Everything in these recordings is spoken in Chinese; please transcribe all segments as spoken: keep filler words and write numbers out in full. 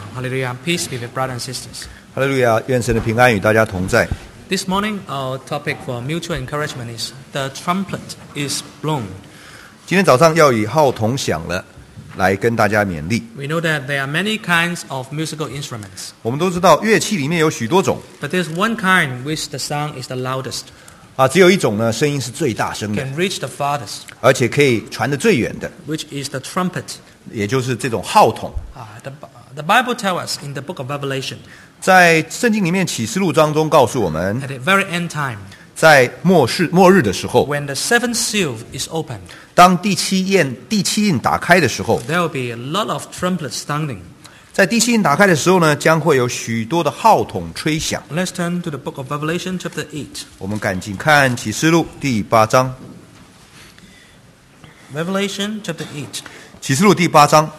Hallelujah. Peace be with brothers and sisters. 哈利路亚，愿神的平安与大家同在。 This morning, our topic for mutual encouragement is the trumpet is blown. 今天早上要以号筒响了来跟大家勉励。 We know that there are many kinds of musical instruments, 我们都知道乐器里面有许多种 but there's one kind which the sound is the loudest, 啊，只有一种呢声音是最大声的， can reach the farthest, 而且可以传得最远的， which is the trumpet. 也就是这种号筒。 Uh, the, the Bible tells us in the book of Revelation, 在圣经里面启示录当中告诉我们， at the very end time, 在末世末日的时候， when the seventh seal is opened, 当第七印第七印打开的时候， there will be a lot of trumpets sounding. 在第七印打开的时候呢，将会有许多的号筒吹响。 Let's turn to the book of Revelation chapter eight. 我们赶紧看启示录第八章。 Revelation chapter eight. 启示录第八章，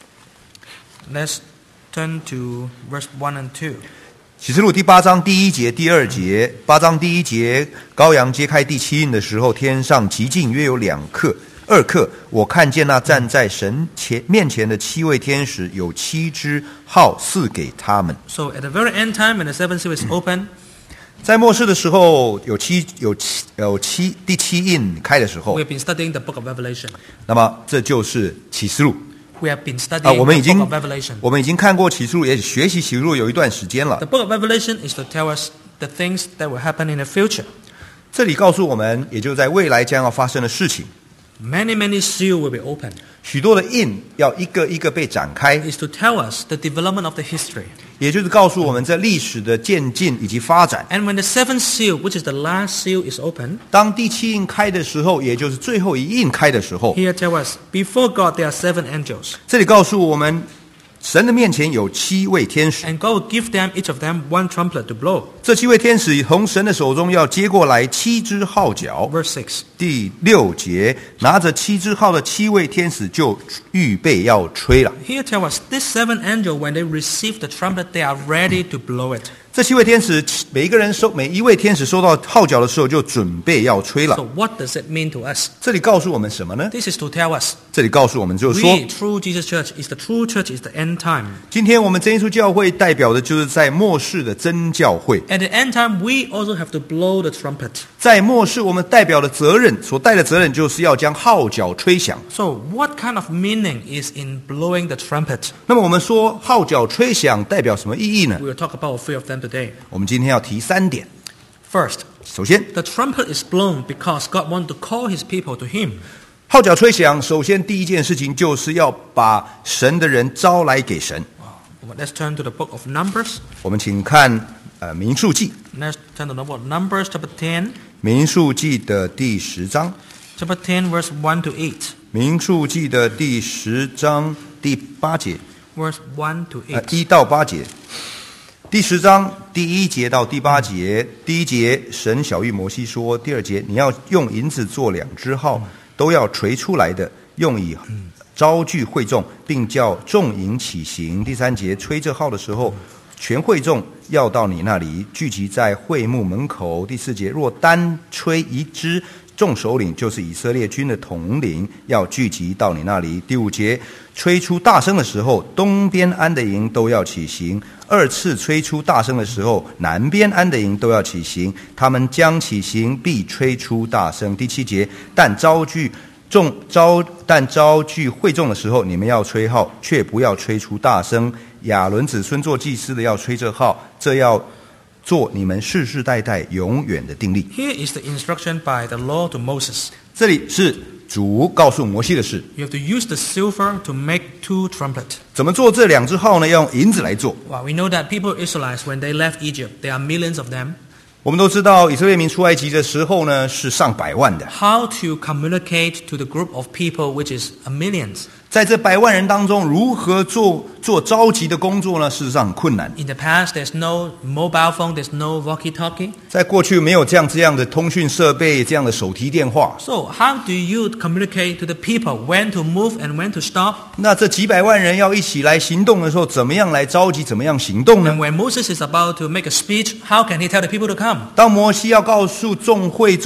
Let's turn to verse one and two. 启示录第八章第一节、第二节。八章第一节，羔羊揭开第七印的时候，天上极近约有两刻、二刻，我看见那站在神前面前的七位天使，有七支号赐给他们。 So at the very end time, when the seventh seal is open, 在末世的时候，有七有七有七第七印开的时候 we，have been studying the book of Revelation. 那么这就是启示录 We have been 啊。 studying 我们已 the 经 book of Revelation. 我们已经看过启示录，也学习启示录有一段时间了 The。book of Revelation is to tell us the things that will happen in the future. 这里告诉我们，也就在未来将要发生的事情。 Many, many seals will be opened. 许多的印要一个一个被展开， It's to tell us the development of the history. 也就是告诉我们这历史的渐进以及发展。 And when the seventh seal, which is the last seal, is opened, 当第七印开的时候，也就是最后一印开的时候， here tell us, before God there are seven angels. 这里告诉我们，神的面前有七位天使， And God will give them, each of them, one trumpet to blow. 这七位天使从神的手中要接过来七支号角。 Verse six. 第六节，拿着七支号的七位天使就预备要吹了。 Here tell us, this seven angel, when they receive the trumpet, they are ready to blow it. 这七位天使，每一个人收，每一位天使收到号角的时候，就准备要吹了。 So what does it mean to us? 这里告诉我们什么呢？ This is to tell us, 这里告诉我们就是说， we, true Jesus Church, is the true church, is the end time. 今天我们真耶稣教会代表的就是在末世的真教会。 At the end time, we also have to blow the trumpet. 在末世，我们代表的责任，所带的责任，就是要将号角吹响。 So what kind of meaning is in blowing the trumpet? 那么我们说号角吹响代表什么意义呢？ We will talk about a few of them today. 我们今天要提三点。 First, 首先， the trumpet is blown because God wants to call his people to him. 号角吹响，首先第一件事情就是要把神的人招来给神。 Let's turn to the book of Numbers. 我们请看呃民数记， Let's turn to the book of Numbers, chapter ten. 民数记的第十章， Chapter ten, verse one to eight. 民数记的第十章第八节， Verse one to 呃 eight. 一到八节。第十章第一节到第八节，第一节神晓谕摩西说，第二节你要用银子做两支号，都要锤出来的，用以招聚会众，并叫众营起行。第三节吹这号的时候，全会众要到你那里聚集在会幕门口。第四节若单吹一支，众首领就是以色列军的统领要聚集到你那里。第五节吹出大声的时候，东边安的营都要起行；二次吹出大声的时候，南边安的营都要起行。他们将起行，必吹出大声。第七节但招聚众招但招聚会众的时候，你们要吹号，却不要吹出大声。亚伦子孙做祭司的要吹这号，这要做你们世世代代永远的定例。 Here is the instruction by the Lord to Moses. 这里是主告诉摩西的事， You have to use the silver to make two trumpets. 怎么做这两只号呢？要用银子来做。 Well, we know that people Israelites, when they left Egypt, there are millions of them. 我们都知道，以色列民出埃及的时候呢，是上百万的。 How to communicate to the group of people, which is a millions? 在这百万人当中，如何做做召集的工作呢？事实上很困难。 In the past, there's no mobile phone, there's no walkie-talkie. 在过去没有这样这样的通讯设备，这样的手提电话。 So how do you communicate to the people when to move and when to stop? 那这几百万人要一起来行动的时候，怎么样来召集？怎么样行动 And 呢？ when Moses is about to make a speech, how can he tell the people to come? 当摩西要告诉众会众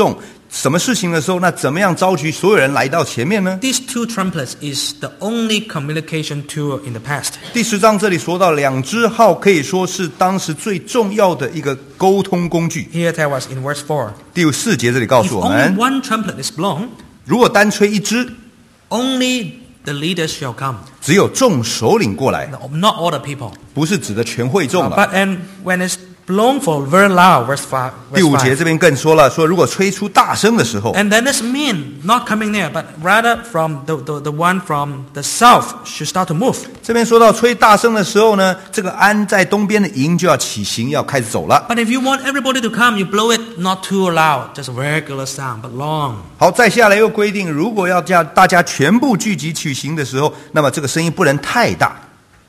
什么事情的时候，那怎么样召集所有人来到前面呢？ These two trumpets is the only communication tool in the past. 第十章这里说到，两只号可以说是当时最重要的一个沟通工具。 Here tell us in verse four. 第四节这里告 If 诉我 only 们， one trumpet is blown, 如果单吹一支， only the leaders shall come. 只有众首领过来， Not all the people. 不是指的全会众 Uh, 了。 but and when it's blown for very loud, verse five. 第 Verse 五节 five. 这边更说了，说如果吹出大声的时候， And then this mean not coming near, but rather from the, the, the one from the south should start to move. 这边说到吹大声的时候呢，这个安在东边的营就要起行，要开始走了。 But if you want everybody to come, you blow it not too loud, just a regular sound, but long. 好，再下来又规定，如果要叫大家全部聚集起行的时候，那么这个声音不能太大，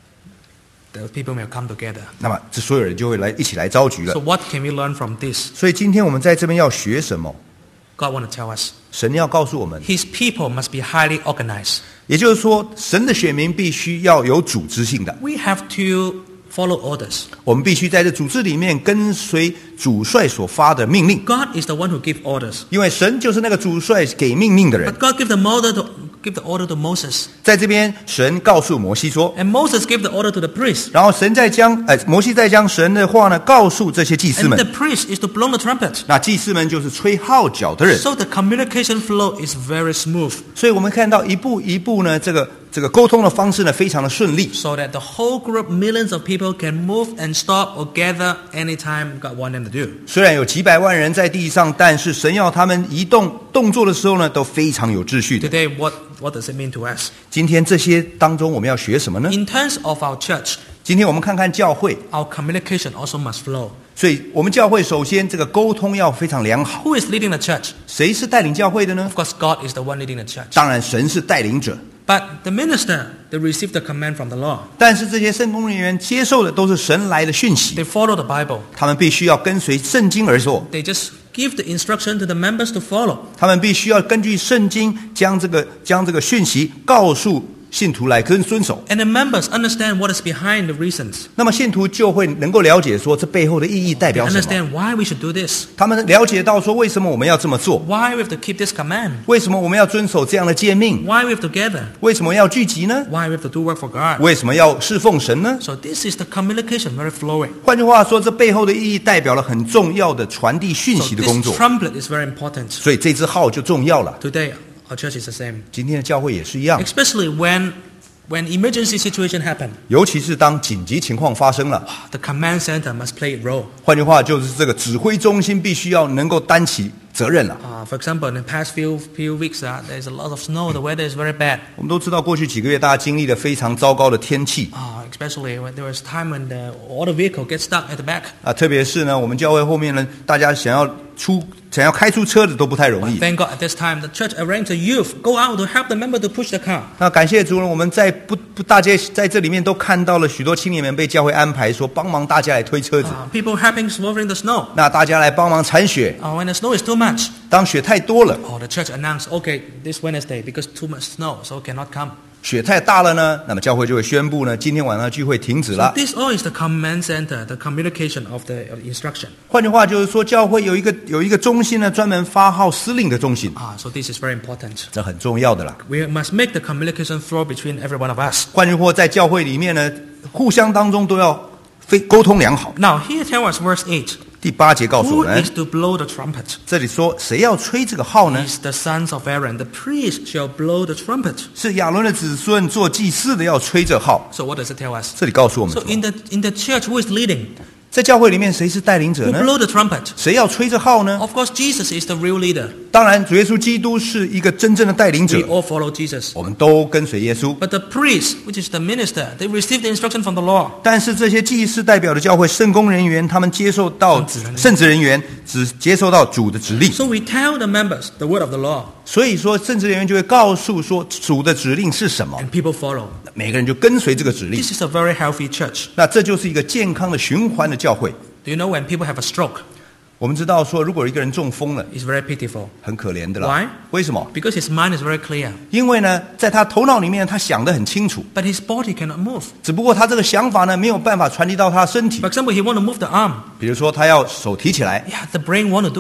The people may come together. 那么这所有人就会来一起来召集 So 了。 what can we learn from this? 所以今天我们在这边要学什么？ God want to tell us. 神要告诉我们， His people must be highly organized. 也就是说，神的选民必须要有组织性的， We have to follow orders. 我们必须在这组织里面跟随主帅所发的命令， God is the one who gives orders. 因为神就是那个主帅给命令的人 But。God gave the order to give the order to Moses. 在这边，神告诉摩西说， And Moses gave the order to the priest. 然后神再将，呃，摩西再将神的话呢告诉这些祭司 And the 们， priest is to blow the trumpet. 那祭司们就是吹号角的人。 So the communication flow is very smooth. 所以我们看到一步一步呢，这个这个沟通的方式呢非常的顺利。 So that the whole group, millions of people can move and stop or gather anytime God want them to do. 虽然有几百万人在地上，但是神要他们移动动作的时候呢，都非常有秩序的。 Today, what, what does it mean to us? 今天这些当中，我们要学什么呢？ In terms of our church, 今天我们看看教会， our communication also must flow. 所以我们教会首先这个沟通要非常良好。 Who is leading the church? 谁是带领教会的呢？ Of course, God is the one leading the church. 当然，神是带领者。 But the minister, they receive the command from the Lord. 但是这些圣工人员接受的都是神来的讯息， They follow the Bible. 他们必须要跟随圣经而做， They just give the instruction to the members to follow. 他们必须要根据圣经将这个将这个讯息告诉信徒来跟遵守。 And the members understand what is behind the reasons. 那么信徒就会能够了解说这背后的意义代 They 表什么， understand why we should do this. 他们了解到说为什么我们要这么做， Why we have to keep this command. 为什么我们要遵守这样的诫命， Why we have to gather. 为什么要聚集呢？ Why we have to do work for God. 为什么要侍奉神呢？ So this is the communication very flowing. 换句话说，这背后的意义代表了很重要的传递讯 So 息的工 this 作， trumpet is very important. 所以这支号就重要了。 Today, our church is the same. 今天的教会也是一样， Especially when, when emergency situation happen. 尤其是当紧急情况发生了， The command center must play a role. 换句话就是这个指挥中心必须要能够担起责任了。 Uh, for example, in the past few few weeks, uh, there's a lot of snow. The weather is very bad. 我们都知道，过去几个月大家经历了非常糟糕的天气 Uh, especially when there was time when the, all the vehicle gets stuck at the back. 啊，特别是呢，我们教会后面呢，大家想要出想要开出车子都不太容易。 Thank God at this time the church arranged the youth go out to help the member to push the car. 那感谢主呢，我们在不不大街在这里面都看到了许多青年们被教会安排说帮忙大家来推车子， Uh, people helping shoveling the snow. 那大家来帮忙铲雪， Uh, when the snow is too much, 当雪太多了， oh, the church announced, okay, this Wednesday because too much snow, so cannot come. 雪太大了呢，那么教会就会宣布呢，今天晚上聚会停止 So 了。 this all is the command center, the communication of the, of the instruction. 换句话就是说，教会有一个有一个中心呢，专门发号施令的中心， Ah, so this is very important. 这很重要的啦。 We must make the communication flow between every one of us. 换句话，在教会里面呢，互相当中都要非沟通良好。 Now here tell us verse eight. 第八节告诉我 Who 们 is，to blow the trumpet? 这里说谁要吹这个号呢？ Is the sons of Aaron. The priest shall blow the trumpet. 是亚伦的子孙做祭司的要吹这号。 So what does it tell us? 这里告诉我们 So 什么， in the in the church, who is leading? 在教会里面谁是带领者 Who 呢？ blow the trumpet? 谁要吹这号呢？ Of course, Jesus is the real leader. 当然，主耶稣基督是一个真正的带领 We 者， all follow Jesus. 我们都跟随耶稣。 But the priest, which is the minister, they receive the instruction from the Lord. 但是这些祭司代表的教会圣工人员，他们接受到圣职人员圣职人员只接受到主的指令， So we tell the members the word of the Lord, 所以说圣职人员就会告诉说主的指令是什么， and people follow. 每个人就跟随这个指令。 This is a very healthy church. 那这就是一个健康的循环的教会。 Do you know when people have a stroke, 我们知道说，如果一个人中风了， it's very pitiful 很可怜的啦。 Why？ 为什么？ because his mind is very clear, 因为呢，在他头脑里面，他想得很清楚， but his body cannot move. 只不过他这个想法呢，没有办法传递到他身体 For。example, he want to move the arm. 比如说，他要手提起来， Yeah, the brain want to do it,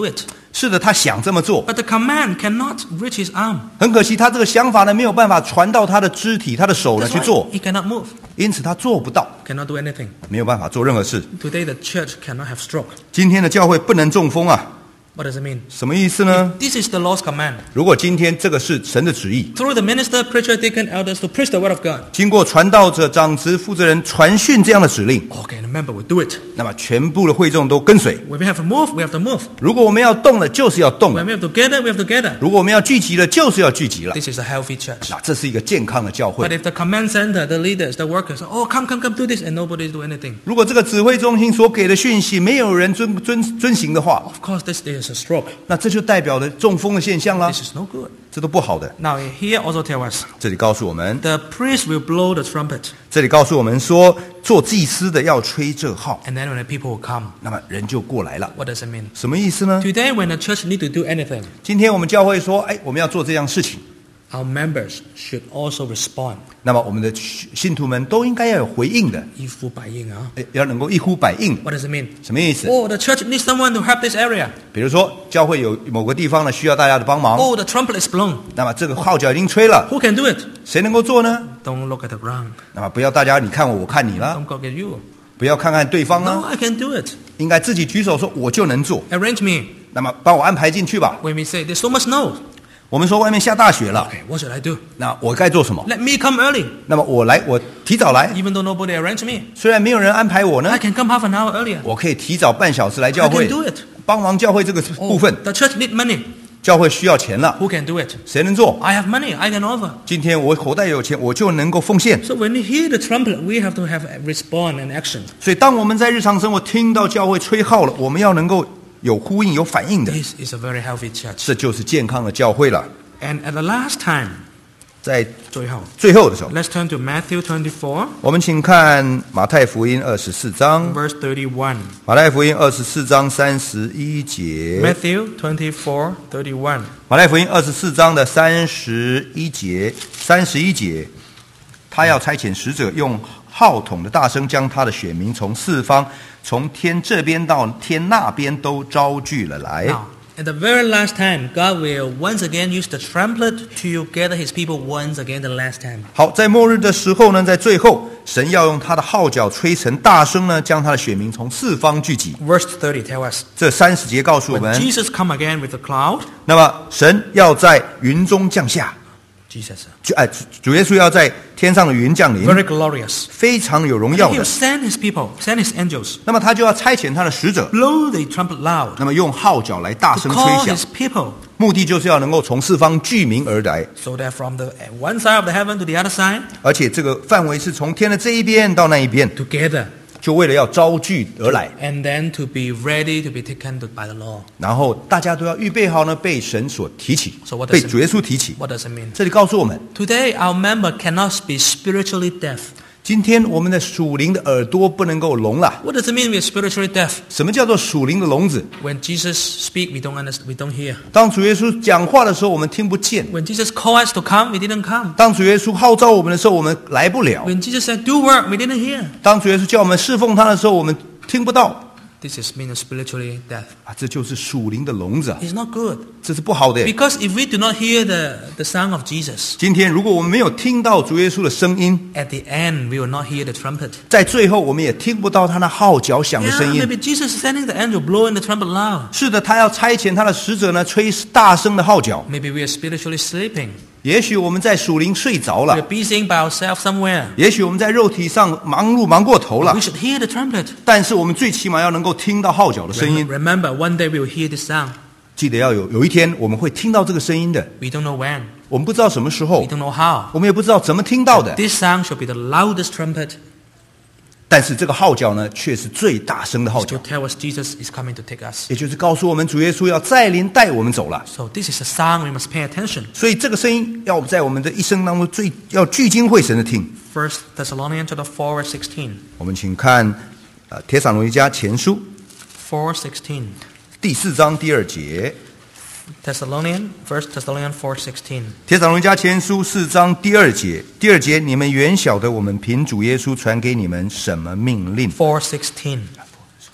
是的，他想这么做， but the command cannot reach his arm. 很可惜，他这个想法呢没有办法传到他的肢体、他的手呢 That's 去 why 做， he cannot move, 因此他做不到， cannot do anything. 没有办法做任何事。 Today the church cannot have stroke. 今天的教会不能中风啊， What does it mean? 什么意思呢？ This is the Lord's command. 如果今天这个是神的旨意， Through the minister, preacher, deacon, elders to preach the word of God. 经过传道者、长子、负责人传讯这样的指令， Okay, remember, we do it. 那么全部的会众都跟随。 When we have to move, we have to move. 如果我们要动了，就是要动了； When we have to gather, we have to gather. 如果我们要聚集了，就是要聚集了。 This is a healthy church. 那这是一个健康的教 But 会。 if the command center, the leaders, the workers, oh, come, come, come, do this, and nobody do anything, 如果这个指挥中心所给的讯息没有人遵遵遵行的话， of course, this is a stroke. 那这就代表了中风的现象啦， This is no good. 这都不好的。 Now, here also tell us, 这里告诉我们， the priest will blow the trumpet, 这里告诉我们说，做祭司的要吹这号， and then when the people will come, 那么人就过来了。 what does it mean? 什么意思呢？ Today, when the church need to do anything, 今天我们教会说，哎，我们要做这样事情， our members should also respond. 那么我们的信徒们都应该要有回应的， 一呼百应啊。 哎，要能够一呼百应。 What does it mean? 什么意思？ Oh, the church needs someone to help this area. 比如说，教会有某个地方呢需要大家的帮忙， Oh, the trumpet is blown. 那么这个号角已经吹了， Who can do it? 谁能够做呢？ Don't look at the ground. 那么不要大家你看我，我看你了， Don't look at you. 不要看看对方 No, 啊， I can do it. 应该自己举手说我就能做。 Arrange me. 那么帮我安排进去吧。 When we say there's so much snow, 我们说外面下大雪了， okay, what should I do? 那我该做什么？ Let me come early. 那么我来，我提早来。 Even though nobody arranged me, 虽然没有人安排我呢 I，can come half an hour earlier. 我可以提早半小时来 I 教会 can，do it. 帮忙教会这个部 Oh, 分。 the church need money. 教会需要钱了， Who can do it? 谁能做？ I have money. I can offer. 今天我口袋有钱，我就能够奉献。 So when we hear the trumpet, we have to have a response and action. 所以，当我们在日常生活听到教会吹号了，我们要能够有呼应、有反应的， This is a very healthy church. 这就是健康的教会了。 And at the last time, 在最后最后的时候， let's turn to Matthew twenty-four, 我们请看马太福音二十四章， verse thirty-one. 马太福音二十四章三十一节。 Matthew twenty-four, thirty-one. 马太福音二十四章的三十一节，三十一节，他要差遣使者用号筒的大声，将他的选民从四方，从天这边到天那边都招聚了来。 Now, at the very last time, God will once again use the trumpet to gather His people once again the last time. 好，在末日的时候呢，在最后，神要用他的号角吹成大声呢，将他的选民从四方聚集。 Verse thirty tells us, 这三十节告诉我 when 们， Jesus come again with the cloud, 那么神要在云中降下， Jesus, 就哎，主主耶稣要在天上的云降临， very glorious. 非常有荣 He 耀 will 的。 send His people, send His angels, 那么他就要差遣他的使者， blow the trumpet loud, 那么用号角来大 to 声 call 吹响 His，people, 目的就是要能够从四方聚民而来， so that from the one side of the heaven to the other side, 而且这个范围是从天的这一边到那一边， together, 就为了要招聚而来。 and then to be ready to be taken to, by the Lord. 然后大家都要预备好呢，被神所提起 So，what does 被 it 主耶稣提起。 What does it mean? 这里告诉我们， Today, our member cannot be spiritually deaf. 今天我们的属灵的耳朵不能够聋了。 What does it mean we are spiritually deaf? 什么叫做属灵的聋子？ When Jesus speak, we don't understand, we don't hear. 当主耶稣讲话的时候，我们听不见； When Jesus call us to come, we didn't come. 当主耶稣号召我们的时候，我们来不了； When Jesus said do work, we didn't hear. 当主耶稣叫我们侍奉他的时候，我们听不到。 This is mean spiritually deaf. 啊，这就是属灵的聋子啊， It's not good. 这是不好的。 Because if we do not hear the, the sound of Jesus, 今天如果我们没有听到主耶稣的声音， at the end, we will not hear the trumpet. 在最后我们也听不到他那号角响的 Yeah, 声音。 maybe Jesus is sending the angel blowing the trumpet loud. 是的，他要差遣他的使者呢，吹大声的号角。 Maybe we are spiritually sleeping. 也许我们在属灵睡着 We are 了， busying by ourselves somewhere. 也许我们在肉体上忙碌忙过头了 We，should hear the trumpet. 但是我们最起码要能够听到号角的声音。 Remember, one day we will hear this sound. 记得要有有一天我们会听到这个声音的， We don't know when. 我们不知道什么时候 We，don't know how. 我们也不知道怎么听到的， This sound should be the loudest trumpet 但是这个号角呢，却是最大声的号 to 角， tell us Jesus is coming to take us. 也就是告诉我们主耶稣要再临带我们走了。 So this is a sound we must pay attention. 所以这个声音要在我们的一生当中最要聚精会神的听。 First Thessalonians chapter four verse sixteen. 我们请看呃帖撒罗尼迦前书 four sixteen. 第四章第二节， Thessalonian, First Thessalonians four sixteen. 帖撒罗尼迦前书四章第二节，第二节，你们原晓得我们凭主耶稣传给你们什么命令？ four sixteen.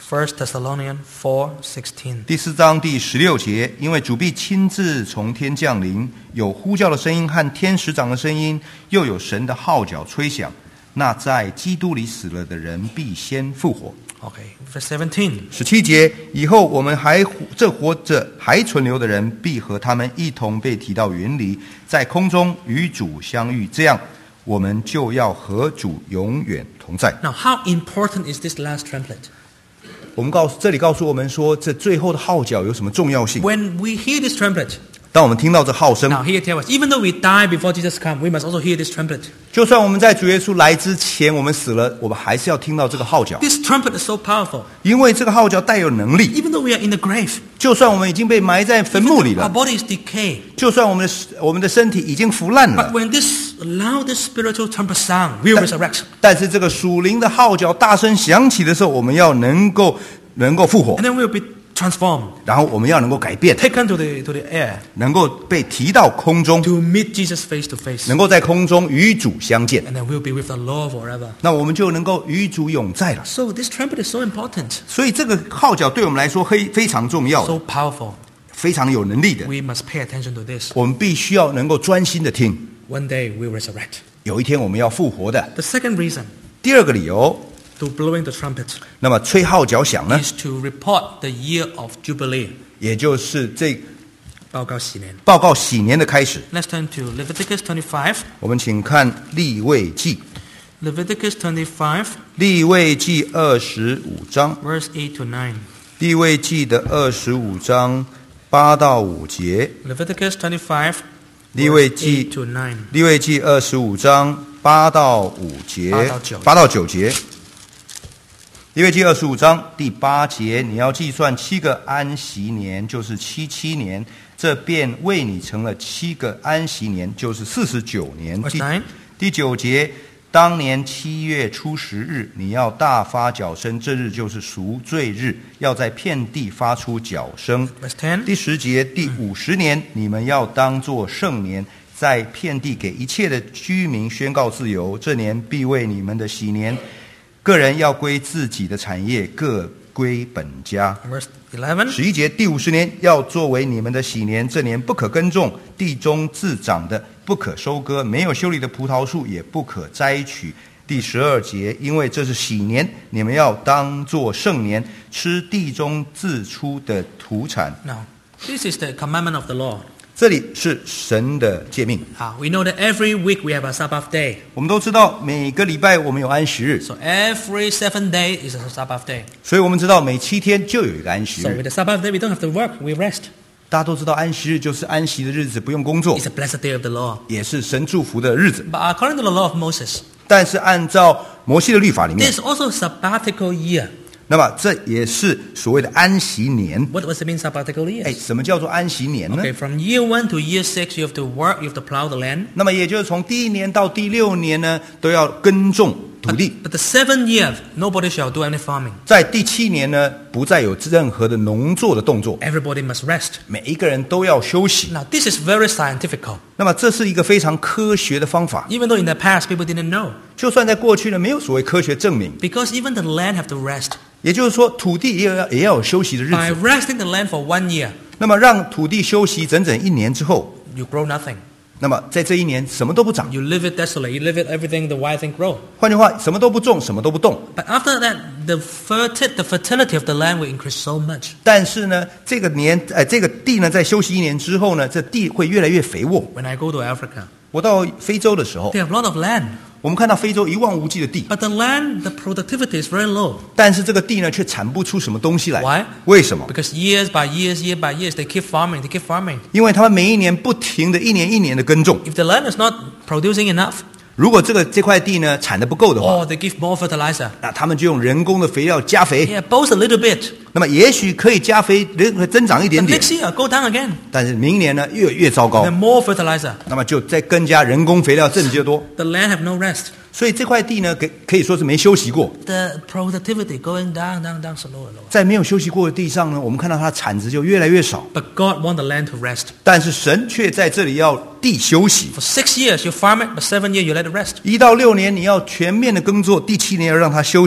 First Thessalonians four sixteen. 第四章第十六节，因为主必亲自从天降临，有呼叫的声音和天使长的声音，又有神的号角吹响。那在基督里死了的人必先复活。 Okay, verse seventeen. 十七节，以后我们还这活着还存留的人，必和他们一同被提到云里，在空中与主相遇，这样我们就要和主永远同在。 Now, how important is this last trumpet? 我们告诉这里告诉我们说，这最后的号角有什么重要性？ When we hear this trumpet, 当我们听到这号声， now here tell us, even though we die before Jesus comes, we must also hear this trumpet. 就算我们在主耶稣来之前，我们死了，我们还是要听到这个号角， This trumpet is so powerful. 因为这个号角带有能力。 Even though we are in the grave, 就算我们已经被埋在坟墓里 our 了， body is decayed. 就算我们的我们的身体已经腐烂 But 了， when this loudest spiritual trumpet sound, we'll resurrect. 但是这个属灵的号角大声响起的时候，我们要能够能够复活 And，then we'll be transformed, 然后我们要能够改变， taken to the, to the air, 能够被提到空中， to meet Jesus face to face. 能够在空中与主相见， And then we'll be with the Lord forever. 那我们就能够与主永在了。 So this trumpet is so important, 所以这个号角对我们来说非非常重要 so 的， powerful. 非常有能力的。 We must pay attention to this. 我们必须要能够专心的听。 One day we'll resurrect. 有一天我们要复活的。 The second reason 第二个理由， to blowing the trumpet 那么吹号角响呢， is to report the year of Jubilee. 也就是这报告喜年。 报告喜年的开始。 Let's turn to Leviticus twenty-five. 我们请看利未记， Leviticus twenty-five, 利未记二十五章， verse eight to nine. 利未记的二十五章八到五节， Leviticus twenty-five, 利未 verse 记 eight to nine. 利未记二十五章八到五节八到九， 八到九节。利未记二十五章第八节，你要计算七个安息年，就是七七年，这便为你成了七个安息年，就是四十九年。 Verse 第 nine. 第九节，当年七月初十日，你要大发角声，这日就是赎罪日，要在遍地发出角声。 Verse ten. 第十节，第五十年，你们要当作圣年，在遍地给一切的居民宣告自由。这年必为你们的喜年，个人要归自己的产业，各归本家。 Verse eleven. 十一节，第五十年要作为你们的喜年，这年不可耕种，地中自长的不可收割，没有修理的葡萄树也不可摘取。第十二节，因为这是喜年，你们要当作圣年，吃地中自出的土产。 Now, this is the commandment of the Lord. 这里是神的诫命。 Ah, we know that every week we have a Sabbath day. 我们都知道每个礼拜我们有安息日， So every seventh day is a Sabbath day. 所以我们知道每七天就有一个安息 So 日。 with the Sabbath day, we don't have to work, we rest. 大家都知道安息日就是安息的日子，不用工作， It's a blessed day of the Lord. 也是神祝福的日子。 But according to the law of Moses, 但是按照摩西的律法里面， there's also a sabbatical year. 那么这也是所谓的安息年。 What does it mean, sabbatical 哎， years? 什么叫做安息年呢？ Okay, from year one to year six, you have to work, you have to plow the land. 那么也就是从第一年到第六年呢，都要耕种土地。 But the seventh year, nobody shall do any farming. 在第七年呢，不再有任何的农作的动作， Everybody must rest. 每一个人都要休息。 Now, this is very scientific. 那么这是一个非常科学的方法。 Even though in the past people didn't know. 就算在过去呢，没有所谓科学证明， Because even the land have to rest. 也就是说，土地也要也要有休息的日 By 子。 resting the land for one year, 那么让土地休息整整一年之后， you grow nothing. 那么在这一年什么都不长， You leave it desolate. You leave it everything the wild thing grow. 换句话，什么都不种，什么都不动。 But after that, the, ferti- the fertility of the land will increase so much. 但是呢，这个年，呃，这个地呢，在休息一年之后呢，这地会越来越肥沃。 When I go to Africa, 我到非洲的时候， they have a lot of land. 我们看到非洲一望无际的地， But the land, the productivity is very low. 但是这个地呢，却产不出什么东西来。 Why? 为什么？ Because years by years, year by years, they keep farming, they keep farming. 因为他们每一年不停的一年一年的耕种。 If the land is not producing enough, 如果这个这块地呢产的不够的话， or they give more fertilizer, 那他们就用人工的肥料加肥。 yeah, both a little bit. 那么也许可以加肥，人增长一点 But 点， next year, go down again. 但是明年呢越越糟糕 Then，more fertilizer. 那么就再更加人工肥料增加多， The land have no rest. 所以这块地呢可可以说是没休息过。 The productivity going down, down, down, slower, lower. 在没有休息过的地上呢，我们看到它的产值就越来越少。 But God want the land to rest. 但是神却在这里要地休息。 For six years, you farm it, but seven years, you let it rest. 一到六年你要全面的耕作，第七年要让它休息。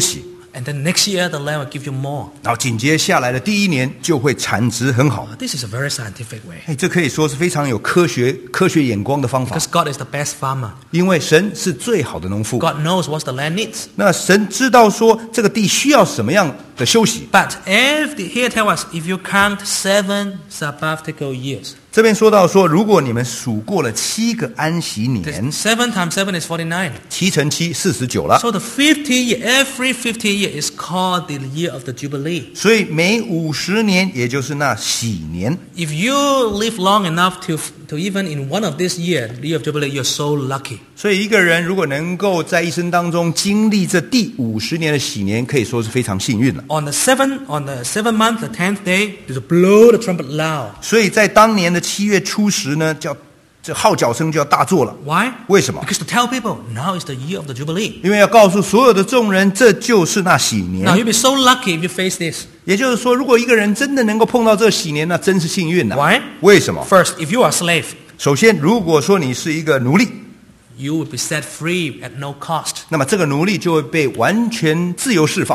And then next year, the land will give you more. 然后紧接下来的第一年就会产值很好。 This is a very scientific way. 哎，这可以说是非常有科学科学眼光的方法， Because God is the best farmer. 因为神是最好的农夫。 God knows what the land needs. 那神知道说这个地需要什么样的休息。 But if the, here tell us, if you count seven sabbatical years, 这边说到说，如果你们数过了七个安息年， seven times seven is forty-nine. 七乘七四十九了。 So the fifty year, every fifty year is called the year of the Jubilee. 所以每五十年，也就是那喜年。 If you live long enough to, to even in one of this year, the year of Jubilee, you're so lucky. 所以一个人如果能够在一生当中经历这第五十年的喜年，可以说是非常幸运了。 On the seventh, on the seventh month, the tenth day, to blow the trumpet loud. 所以在当年的七月初十呢，叫这号角声就要大作了。 Why? 为什么？ Because to tell people, now is the year of the Jubilee. 因为要告诉所有的众人，这就是那喜 Now 年。 you'll be so lucky if you face this. 也就是说，如果一个人真的能够碰到这喜年，那真是幸运了。 Why? 为什么？ First, if you are a slave, 首先，如果说你是一个奴隶， you will be set free at no cost. 那么这个奴隶就会被完全自由释放。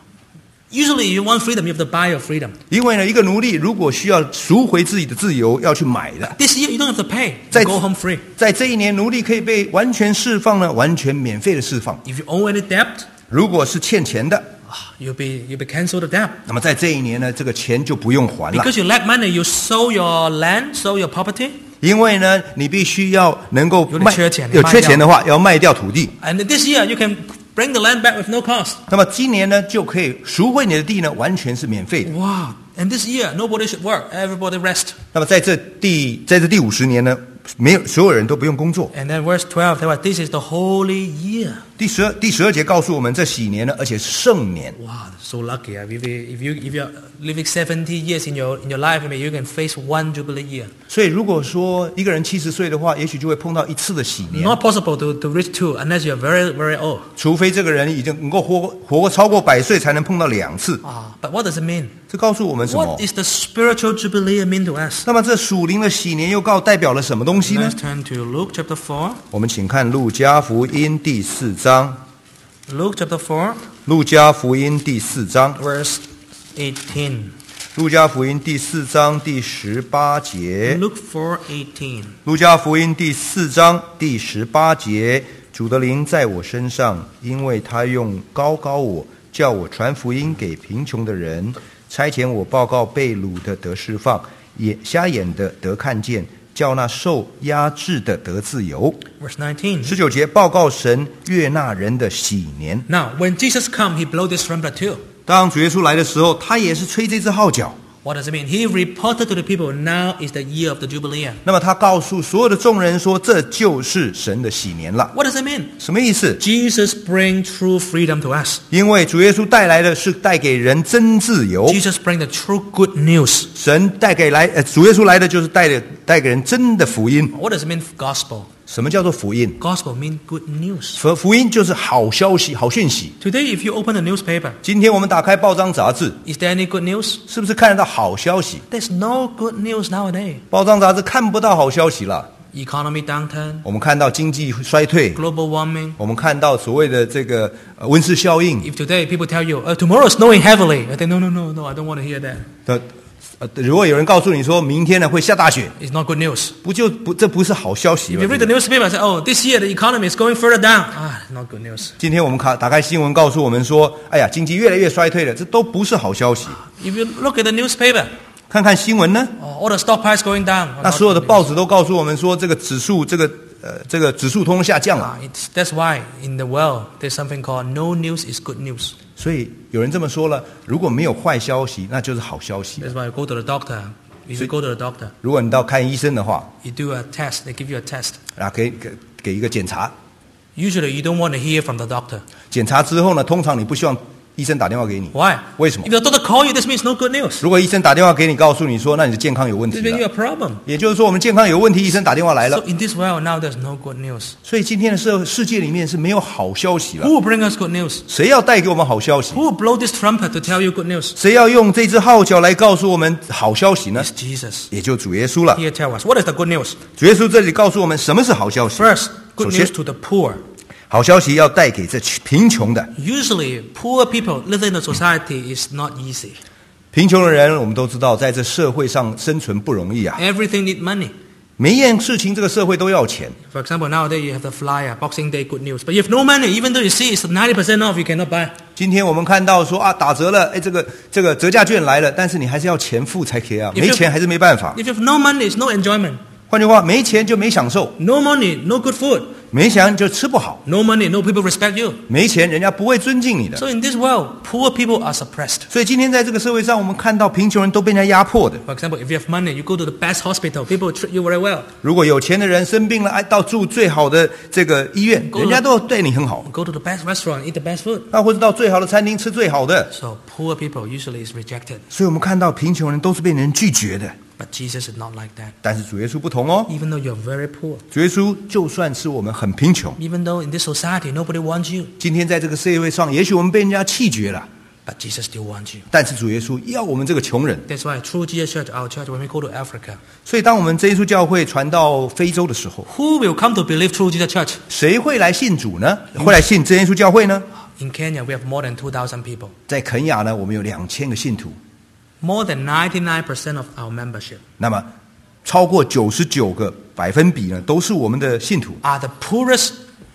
Usually, you want freedom, you have to buy your freedom. 因为呢，一个奴隶如果需要赎回自己的自由，要去买的。 This year, you don't have to pay. 在 You go home free. 在这一年，奴隶可以被完全释放呢，完全免费的释放。 If you owe any debt, 如果是欠钱的， you'll be you'll be cancelled the debt. 那么在这一年呢，这个钱就不用还了。 Because you lack money, you sold your land, sold your property. 因为呢，你必须要能够有点卖缺钱有缺钱的话，要卖掉土地。 And this year, you can bring the land back with no cost. 那么今年呢，就可以赎回你的地呢，完全是免费的。 Wow. And this year, nobody should work. Everybody rest. 那么在这第在这第五十年呢，没有所有人都不用工作。 And then verse twelve, they were, this is the holy year. 第十二第十二节告诉我们，这喜年呢，而且是圣年。 Wow, so lucky. If you if you if you're living seventy years in your in your life, I mean, you can face one jubilee year. 所以如果说一个人七十岁的话，也许就会碰到一次的喜年。 Not possible to, to reach two unless you're very very old. 除非这个人已经能够活活过超过百岁，才能碰到两次。 Ah, but what does it mean? 这告诉我们什么 What？ is the spiritual jubilee mean to us? 那么这属灵的喜年又告代表了什么东西呢 Let's？turn to Luke chapter four. 我们请看路加福音第四章。 Luke chapter four, 路加福音第四章， verse eighteen. 路加福音第四章第十八节。 Luke four eighteen. 路加福音第四章第十八节，主的灵在我身上，因为他用高高我，叫我传福音给贫穷的人，差遣我报告被掳的得释放，眼瞎眼的得看见，叫那受压制的得自由。 Verse nineteen. 十九节，报告神悦纳人的喜年。 Now, when Jesus come, he blow this trumpet too. 当主耶稣来的时候，他也是吹这只号角。 What does it mean? He reported to the people, now is the year of the Jubilee. 那么他告诉所有的众人说，这就是神的喜年了。 What does it mean? 什么意思？ Jesus bring true freedom to us. 因为主耶稣带来的是带给人真自由。 Jesus bring the true good news. 神带给来，呃，主耶稣来的就是带的带给人真的福音。 What does it mean gospel? 什么叫做福音？ Gospel mean good news. 福福音就是好消息、好讯息。 Today, if you open a newspaper, 今天我们打开报章杂志， is there any good news? 是不是看得到好消息？ There's no good news nowadays. 报章杂志看不到好消息了。 Economy downturn, 我们看到经济衰退， global warming. 我们看到所谓的这个呃温室效应。 If today people tell you, uh, tomorrow is snowing heavily, I think, no, no, no, no, I don't want to hear that. 的呃，如果有人告诉你说明天呢会下大雪， It's not good news. 不就不这不是好消息 If you 吗 read the newspaper and say, oh, this year the economy is going further down, ah, not good news. 今天我们看打开新闻告诉我们说，哎呀，经济越来越衰退了，这都不是好消息。 If you look at the newspaper, 看看新闻呢， oh, all the stock price going down. Oh, 那 not 所有的 good 报 news. 纸都告诉我们说，这个指数这个呃这个指数通下降了。 Ah, it's, that's why in the world there's something called no news is good news. 所以有人这么说了，如果没有坏消息，那就是好消息。 That's why you go to the doctor. If you go to the doctor, 如果你到看医生的话， you do a test, they give you a test. 啊，给给给一个检查， Usually you don't want to hear from the doctor. 检查之后呢，通常你不希望医生打电话给你。 Why? 为什么 If？ the doctor call you, this means no good news. 如果医生打电话给你，告诉你说，那你的健康有问题 This means you 了。 have a problem. 也就是说，我们健康有问题，医生打电话来 So 了。 in this world now there's no good news. 所以今天的社世界里面是没有好消息了。 Who will bring us good news? 谁要带给我们好消息？ Who will blow this trumpet to tell you good news? 谁要用这只号角来告诉我们好消息呢？ It's Jesus. 也就主耶稣了。 Here tell us, what is the good news? 主耶稣这里告诉我们什么是好消息。 First, good 首先 news to the poor. 好消息要带给这贫穷的。 Usually, poor people living in a society is not easy. 贫穷的人，我们都知道，在这社会上生存不容易啊。 Everything need money. 每一件事情，这个社会都要钱。 For example, nowadays you have the flyer, Boxing Day, good news. But you have no money, even though you see it's ninety percent off, you cannot buy. 今天我们看到说啊，打折了，哎，这个这个折价券来了，但是你还是要钱付才可以啊， If you- 没钱还是没办法。 If you have no money, it's no enjoyment. 换句话，没钱就没享受， No money, no good food. 没钱就吃不好， No money, no people respect you. 没钱人家不会尊敬你的。 So in this world, poor people are suppressed. 所以今天在这个社会上，我们看到贫穷人都被人家压迫的。 For example, if you have money, you go to the best hospital, people treat you very well. 如果有钱的人生病了，哎，到住最好的这个医院，人家都对你很好。 Go to the best restaurant, eat the best food. 那或者到最好的餐厅吃最好的。 So poor people usually is rejected. 所以我们看到贫穷人都是被人拒绝的。 But Jesus is not like that. 但是主耶稣不同哦， Even though you're very poor, 主耶稣就算是我们很贫穷， even though in this society nobody wants you, 今天在这个社会上，也许我们被人家弃绝了， but Jesus still wants you. 但是主耶稣要我们这个穷人。 That's why through Jesus Church, our church, when we go to Africa, 所以当我们这耶稣教会传到非洲的时候， who will come to believe through Jesus Church? 谁会来信主呢？会来信真耶稣教会呢？ In Kenya, we have more than two thousand people. 在肯亚呢，我们有两千个信徒， More than ninety-nine percent of our membership 那么超过九十九个百分比呢，都是我们的信徒。 are the poorest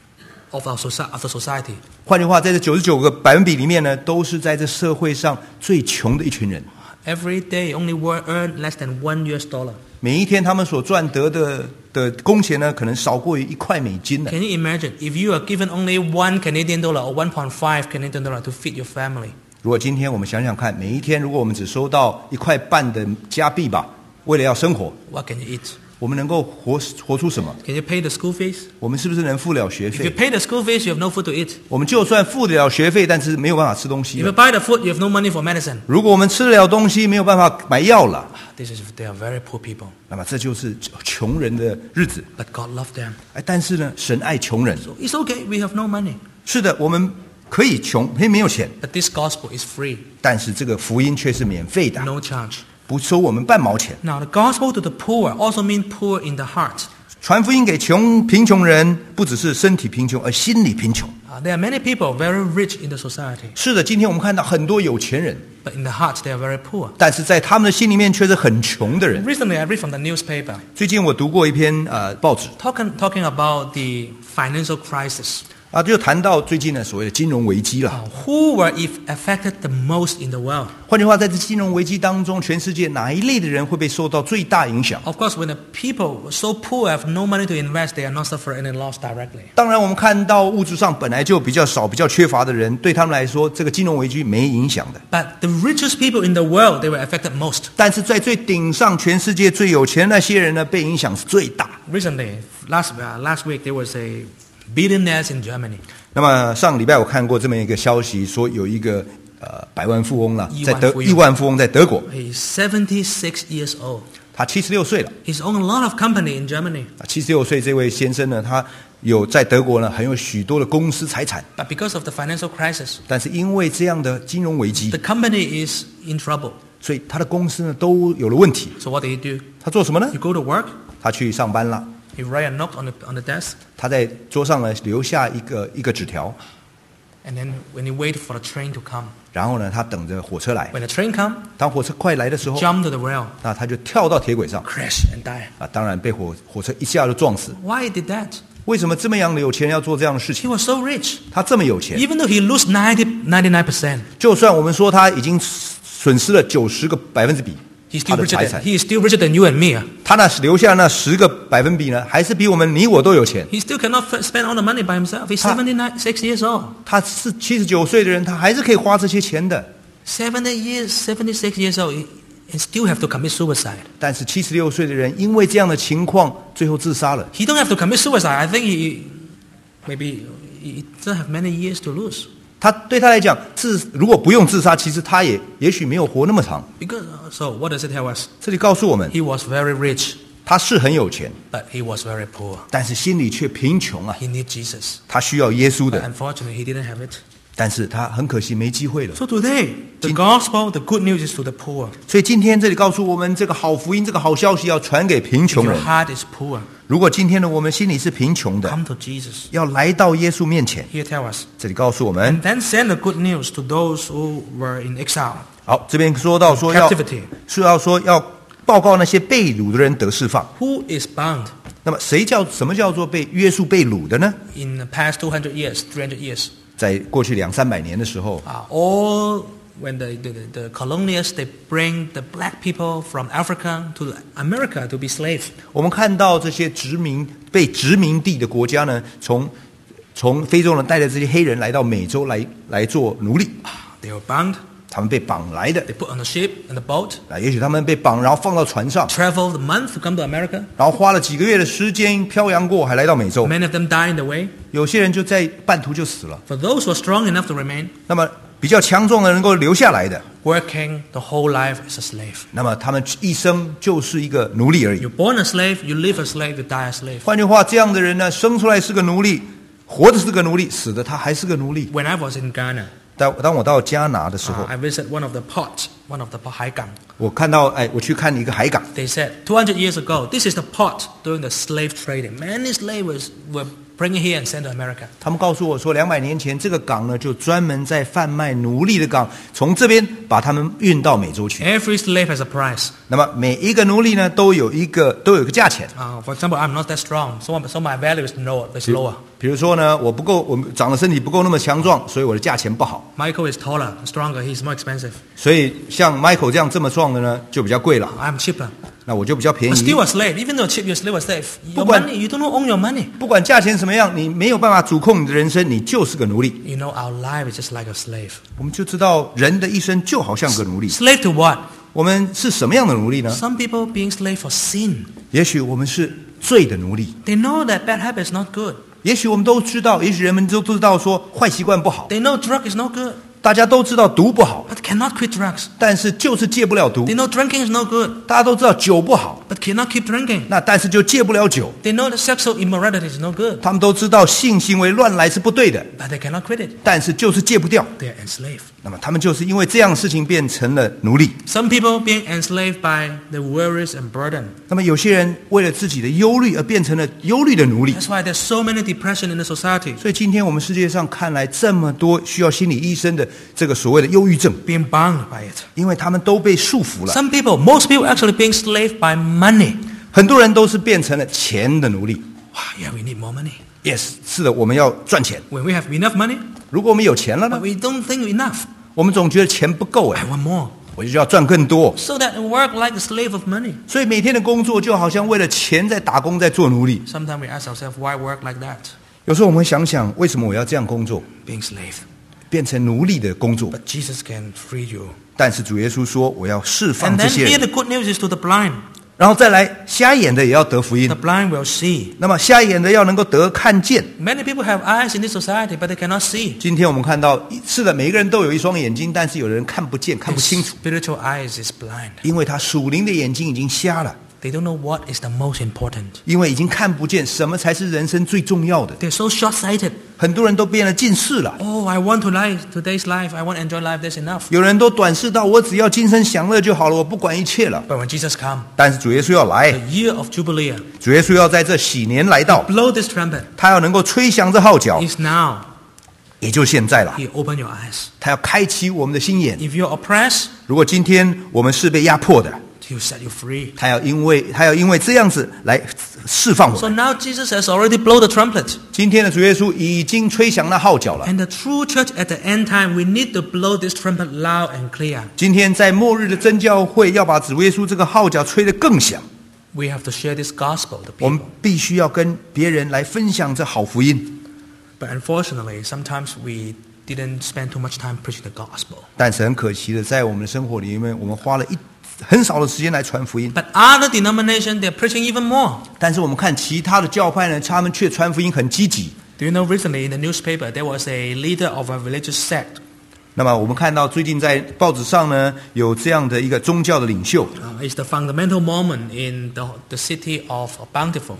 of our society. Of the society. 换句话，在这九十九个百分比里面呢，都是在这社会上最穷的一群人。 Every day, only work, earn less than one U S dollar. 每一天他们所赚得的的工钱呢，可能少过于一块美金呢。 Can you imagine if you are given only one Canadian dollar or one point five Canadian dollar to feed your family? 如果今天我们想想看，每一天如果我们只收到一块半的加币吧，为了要生活， What can you eat? 我们能够活活出什么？ Can you pay the school fees? 我们是不是能付了学 If you 费？ pay the school fees, you have no food to eat. 我们就算付得了学费，但是没有办法吃东西 If you 了。 buy the food, you have no money for medicine. 如果我们吃得了东西，没有办法买药了， This is they are very poor people. 那么这就是穷人的日子。 But God loved them. 哎，但是呢，神爱穷人。 So it's okay, we have no money. 是的，我们可以穷，可以没有钱， But this gospel is free, 但是这个福音却是免费的， no charge. 不收我们半毛钱。 Now, the gospel to the poor also means poor in the heart. 传福音给穷贫穷人，不只是身体贫穷，而心理贫穷。 Uh, there are many people very rich in the society, 是的，今天我们看到很多有钱人， but in the heart they are very poor. 但是在他们的心里面却是很穷的人。 Recently, I read from the newspaper 最近我读过一篇呃报纸 talking, talking about the financial crisis. 啊，就谈到最近呢所谓的金融危机了。 Uh, who were if affected the most in the world? 换句话，在这金融危机当中，全世界哪一类的人会被受到最大影响？ Of course, when the people so poor have no money to invest, they are not suffering any loss directly. 当然，我们看到物质上本来就比较少、比较缺乏的人，对他们来说，这个金融危机没影响的。 But the richest people in the world, they were affected most. 但是在最顶上，全世界最有钱的那些人呢，被影响是最大。 Recently, last uh, last week, there was a billionaires in Germany. 那么上礼拜我看过这么一个消息，说有一个呃百万富翁了，在德亿万富翁亿万富翁在德国， He's seventy-six years old. 他七十六岁了。 He's owned a lot of company in Germany. 啊，七十六岁这位先生呢，他有在德国呢，很有许多的公司财产， But because of the financial crisis, 但是因为这样的金融危机 the，company is in trouble. 所以他的公司呢都有了问题。 So what did he do? 他做什么呢 You？go to work, 他去上班了， he write a note on the, on the desk, 他在桌上呢留下一个一个纸条， and then when he wait for the train to come, 然后呢他等着火车来。 when the train come, 当火车快来的时候， jump to the rail, 那他就跳到铁轨上， crash and die. 啊，当然被火火车一下就撞死。 Why he did that? 为什么这么样的有钱人要做这样的事 He 情？ was so rich. 他这么有钱， Even though he lose ninety, ninety-nine percent, 就算我们说他已经损失了九十个百分之比， he's 他 still 的 richer 财 than, 产， he is still richer than you and me. ah. 他那留下那十个百分比呢，还是比我们你我都有钱。 He still cannot f- spend all the money by himself. He's 他- seventy-nine, six years old. 他是七十九岁的人，他还是可以花这些钱的。 seventy years, seventy-six years old, he- and still have to commit suicide. 但是七十六岁的人，因为这样的情况，最后自杀了。 He don't have to commit suicide. I think he maybe he doesn't have many years to lose. 他对他来讲，自如果不用自杀，其实他也也许没有活那么长。 Because so, what does it tell us? 这里告诉我们， He was very rich, 他是很有钱， but he was very poor. 但是心里却贫穷啊。 He needs Jesus. 他需要耶稣 But 的， unfortunately, he didn't have it. 但是他很可惜没机会了。 So today, the gospel, the good news is to the poor. 所以今天这里告诉我们，这个好福音，这个好消息要传给贫 If 穷 your 人。 heart is poor, 如果今天的我们心里是贫穷的， come to Jesus. 要来到耶稣面前。 Here tell us. 这里告诉我们， And then send the good news to those who were in exile. 好，这边说到说要 Captivity. 是要说要报告那些被掳的人得释放。 Who is bound? 那么谁叫什么叫做被约束被掳的呢？ In the past two hundred years, three hundred years, 在过去两三百年的时候， uh, all when the, the, the colonialists, they bring the black people from Africa to America to be slaves. 我们看到这些殖民被殖民地的国家呢，从从非洲人带着这些黑人来到美洲来来做奴隶， They were bound. 他们被绑来的 They put on the ship and the boat, 啊，也许他们被绑，然后放到船上， traveled a month to come to America. 然后花了几个月的时间漂洋过海来到美洲。 Many of them died in the way. 有些人就在半途就死了。 For those who are strong enough to remain, 那么比较强壮的能够留下来的， working the whole life as a slave. 那么他们一生就是一个奴隶而已。 You're born a slave, you live a slave, you die a slave. 换句话，这样的人呢，生出来是个奴隶，活着是个奴隶，死的他还是个奴隶。 When I was in Ghana, 当当我到加拿的时 uh, 候， I visited one of the ports, one of the port 海港. 我看到，哎，我去看一个海港。 They said two hundred years ago, this is the port during the slave trading. Many slavers were bringing here and sent to America. 他们告诉我说，两百年前这个港呢，就专门在贩卖奴隶的港，从这边把他们运到美洲去。 Every slave has a price. 那么每一个奴隶呢，都有一个都有一个价钱。 Uh, for example, I'm not that strong, so, so my value is lower. Is lower. 比如说呢，我不够，我长得身体不够那么强壮，所以我的价钱不好。 Michael is taller, stronger. He's more expensive. 所以像 Michael 这样这么壮的呢，就比较贵了。 I'm cheaper. 那我就比较便 But 宜 still。a slave. Even though cheap, you're still a slave. Your 不管- money, you don't own your money. 不管价钱什么样，你没有办法主控你的人生，你就是个奴隶。 You know, our life is just like a slave. 我们就知道人的一生就好像个奴隶。 Slave to what? 我们是什么样的奴隶呢？ Some people being slave for sin. 也许我们是罪的奴隶， They know that bad habit is not good. 也许我们都知道，也许人们都知道说坏习惯不好， They know drug is not good, 大家都知道毒不好， but cannot quit drugs. 但是就是戒不了毒。 They know drinking is not good, 大家都知道酒不好， but cannot keep drinking. 那但是就戒不了酒。 They know that sexual immorality is not good, 他们都知道性行为乱来是不对的， but they cannot quit it. 但是就是戒不掉。 They are enslaved. 那么他们就是因为这样的事情变成了奴隶。 Some people being enslaved by the worries and burden. 那么有些人为了自己的忧虑而变成了忧虑的奴隶。 That's why there's so many depression in the society. 所以今天我们世界上看来这么多需要心理医生的这个所谓的忧郁症， Being bound by it. 因为他们都被束缚了。 Some people, most people actually being slave by money. 很多人都是变成了钱的奴隶。 Wow, yeah, we need more money. Yes， 是的，我们要赚钱。 When we have enough money, 如果我们有钱了 but 呢， we don't think enough. 我们总觉得钱不够 I 哎， want more. 我就要赚更多。 So that I work like a slave of money. 所以每天的工作就好像为了钱在打工，在做奴隶。 Sometimes we ask ourselves, why work like that? 有时候我们会想想，为什么我要这样工作， Being slave. 变成奴隶的工作？ But Jesus can free you. 但是主耶稣说，我要释放 And 这 then 些 here 人， the good news is to the blind. 然后再来瞎眼的也要得福音 The。blind will see. 那么瞎眼的要能够得看见。 Many people have eyes in this society, but they cannot see. 今天我们看到，是的，每一个人都有一双眼睛，但是有的人看不见、看 Their 不清楚， spiritual eyes is blind. 因为他属灵的眼睛已经瞎了， They don't know what is the most important. 因为已经看不见什么才是人生最重要的。 They're so short-sighted. 很多人都变了近视了， Oh, I want to live today's life. I want to enjoy life. That's enough. 有人都短视到我只要今生享乐就好了，我不管一切了。 But when Jesus comes, 但是主耶稣要 the 来， year of Jubilee, 主耶稣要在这喜年来到， blow this trumpet. 他要能够吹响这号角， It's now. 也就现在了。 He open your eyes. 他要开启我们的心眼。 If you're oppressed, 如果今天我们是被压迫的， He'll set you free. 他要因为他要因为这样子来释放我 So 们。 now Jesus has already blown the trumpet. 今天的主耶稣已经吹响那号角了。 And the true church at the end time, we need to blow this trumpet loud and clear. 今天在末日的真教会要把主耶稣这个号角吹得更响， We have to share this gospel to 我们 people. 必须要跟别人来分享这好福音。 But unfortunately, sometimes we didn't spend too much time preaching the gospel. 但是很可惜的，在我们的生活里面，我们花了一很少的时间来传福音。 But other denominations, they're preaching even more. 但是我们看其他的教派呢，他们却传福音很积极。 Do you know recently in the newspaper, there was a leader of a religious sect. 那么我们看到最近在报纸上呢，有这样的一个宗教的领袖， Uh, it's the fundamental Mormon in the, the city of Bountiful.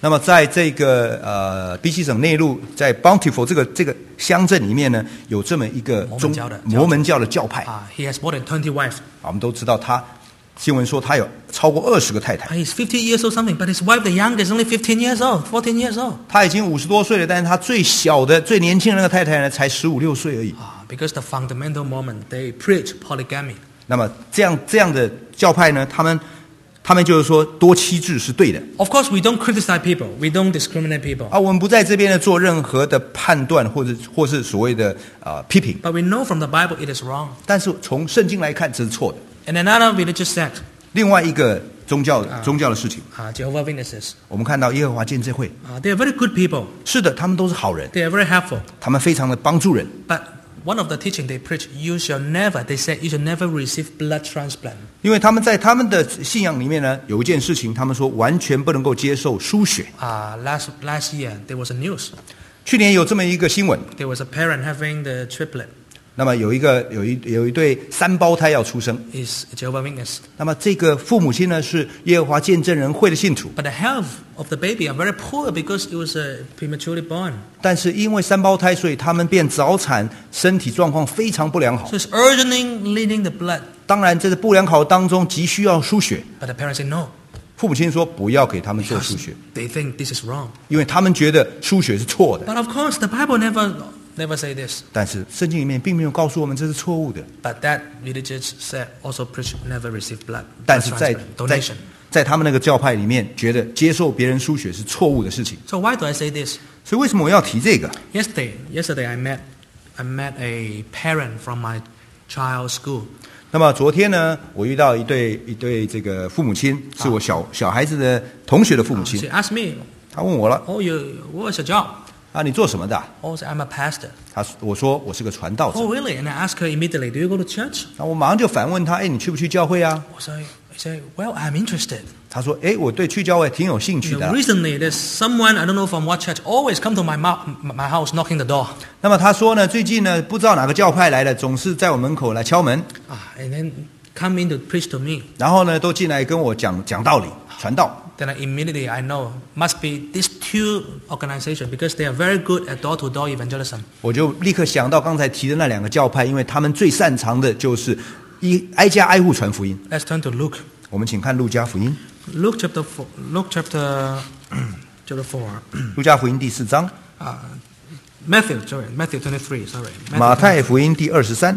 那么在这个呃宾夕省内陆，在 Bountiful 这个这个乡镇里面呢，有这么一个宗摩门教的摩门教的教派。 Uh, he has more than twenty wives. 我们都知道他新闻说他有超过二十个太太。 Uh, he's fifty years old something, but his wife, the youngest, is only fifteen years old, fourteen years old. 他已经五十多岁了，但是他最小的、最年轻的那个太太呢，才十五六岁而已。 Uh, because the fundamental Mormon, they preach polygamy. 那么这样这样的教派呢，他们他们就是说多妻制是对的。 Of course, we don't criticize people. We don't discriminate people. 啊，我们不在这边呢做任何的判断或者或是所谓的啊、呃、批评。 But we know from the Bible it is wrong. 但是从圣经来看，这是错的。 And another religious sect, 另外一个宗教宗教的事情， uh, Jehovah's Witnesses, 我们看到耶和华见证会， uh, they are very good people. 是的，他们都是好人， They are very helpful. 他们非常的帮助人。 But one of the teaching they preach, you shall never, they said, you shall never receive blood transplant. 因为他们在他们的信仰里面呢，有一件事情，他们说完全不能够接受输血。 Uh, last, last year, there was a news. 去年有这么一个新闻， There was a parent having the triplet. 那么有一个有一有一对三胞胎要出生， Is Jehovah's Witness. 那么这个父母亲呢是耶和华见证人会的信徒， But the health of the baby are very poor because it was uh, prematurely born. 但是因为三胞胎，所以他们变早产，身体状况非常不良好。 So it's urgently needing the blood. 当然，在这不良好当中急需要输血。 But the parents say no. 父母亲说不要给他们做输 Because 血， they think this is wrong. 因为他们觉得输血是错的。 But of course, the Bible never, never say this. 但是圣经里面并没有告诉我们这是错误的。 But that religious sect also preach never receive blood. 但是在 transplant, 在 donation. 在他们那个教派里面，觉得接受别人输血是错误的事情。 So why do I say this? 所以为什么我要提这个？ Yesterday, yesterday I met, I met a parent from my child's school. 那么昨天呢，我遇到一对一对这个父母亲，是我小小孩子的同学的父母 She 亲。 asked me, 他问我了 "Oh, you, what is your job?" 啊，你做什么的？ Oh, I said, I'm a pastor. 他我说我是个传道者。 Oh, really? And I asked her immediately, "Do you go to church?" 那我马上就反问他，哎，你去不去教会啊？ I said, I said, "Well, I'm interested." 他说，哎，我对去教会挺有兴趣 You 的 know, 啊。 recently, there's someone I don't know from what church always come to my mou- my house knocking the door. 那么他说呢，最近呢，不知道哪个教派来的，总是在我门口来敲门， Ah, and then come in to preach to me. 然后呢，都进来跟我讲讲道理、传道。 Then I immediately I know must be these two organizations because they are very good at door-to-door evangelism. 我就立刻想到刚才提的那两个教派，因为他们最擅长的就是一挨家挨户传福音。 Let's turn to Luke. 我们请看路加福音， Luke chapter four. Luke chapter chapter four. 路加福音第四章， Uh, Matthew, sorry, Matthew twenty-three. Sorry, 马 Matthew, 太福音第二十三，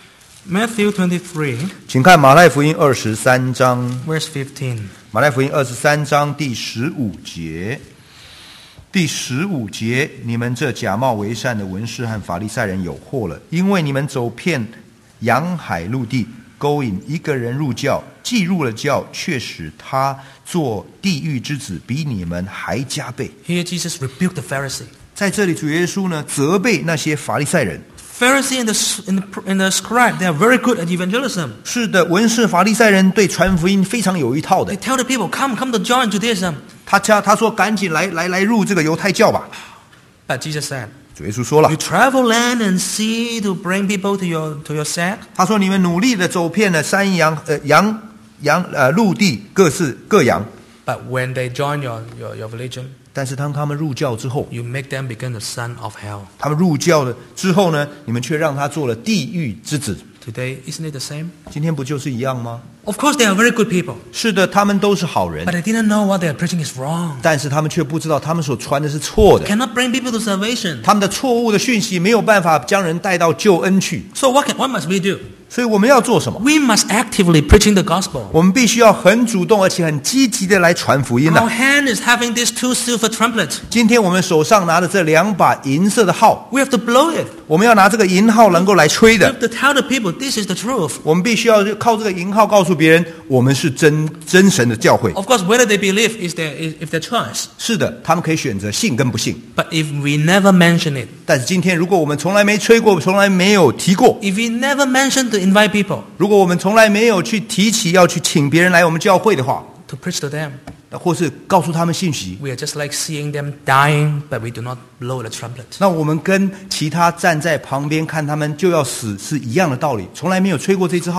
Matthew twenty-three, 请看马太福音二十三章， verse fifteen. 马太福音二十三章第十五节。第十五节，你们这假冒为善的文士和法利赛人有祸了，因为你们走遍洋海陆地，勾引一个人入教，既入了教，却使他做地狱之子，比你们还加倍。 Here Jesus rebuked the Pharisee. 在这里，主耶稣呢责备那些法利赛人。 Pharisee and the, and the, and the scribe, they are very good at evangelism. 是的，文士法利赛人对传福音非常有一套的 They。tell the people, come, come to join Judaism. 他叫他说：“赶紧来来来入这个犹太教吧。 But Jesus said, ” 主耶稣说了 you，travel land and sea to bring people to your, to your sect. 他说：“你们努力的走遍了山羊呃羊羊呃陆地各式各羊， But when they join your, your, your religion, 但是当他们入教之后， you make them become the son of hell. 他们入教了之后呢，你们却让他做了地狱之子。 Today, isn't it the same? 今天不就是一样吗？ Of course, they are very good people. 是的，他们都是好人 But，they didn't know what they are preaching is wrong. 但是他们却不知道他们所传的是错的。 Cannot bring people to salvation. 他们的错误的讯息没有办法将人带到救恩去， So what, can, what must we do? 所以我们要做什么？ We must actively preaching the gospel. 我们必须要很主动而且很积极的来传福音 Our 的。 hand is having these two silver trumpets. 今天我们手上拿的这两把银色的号， We have to blow it. 我们要拿这个银号能够来吹 We 的 have。to tell the people this is the truth. 我们必须要靠这个银号告诉别人，我们是真真神的教会。 Of course, whether they believe is their, is, is their choice. 是的，他们可以选择信跟不信。 But if we never mention it, 但是今天，如果我们从来没吹过，从来没有提过， if we never mention to invite people 如果我们从来没有去提起要去请别人来我们教会的话， to preach to them, 或是告诉他们信息， we are just like seeing them dying, but we do not blow the trumpet. 那我们跟其他站在旁边看他们就要死是一样的道理，从来没有吹过这支号。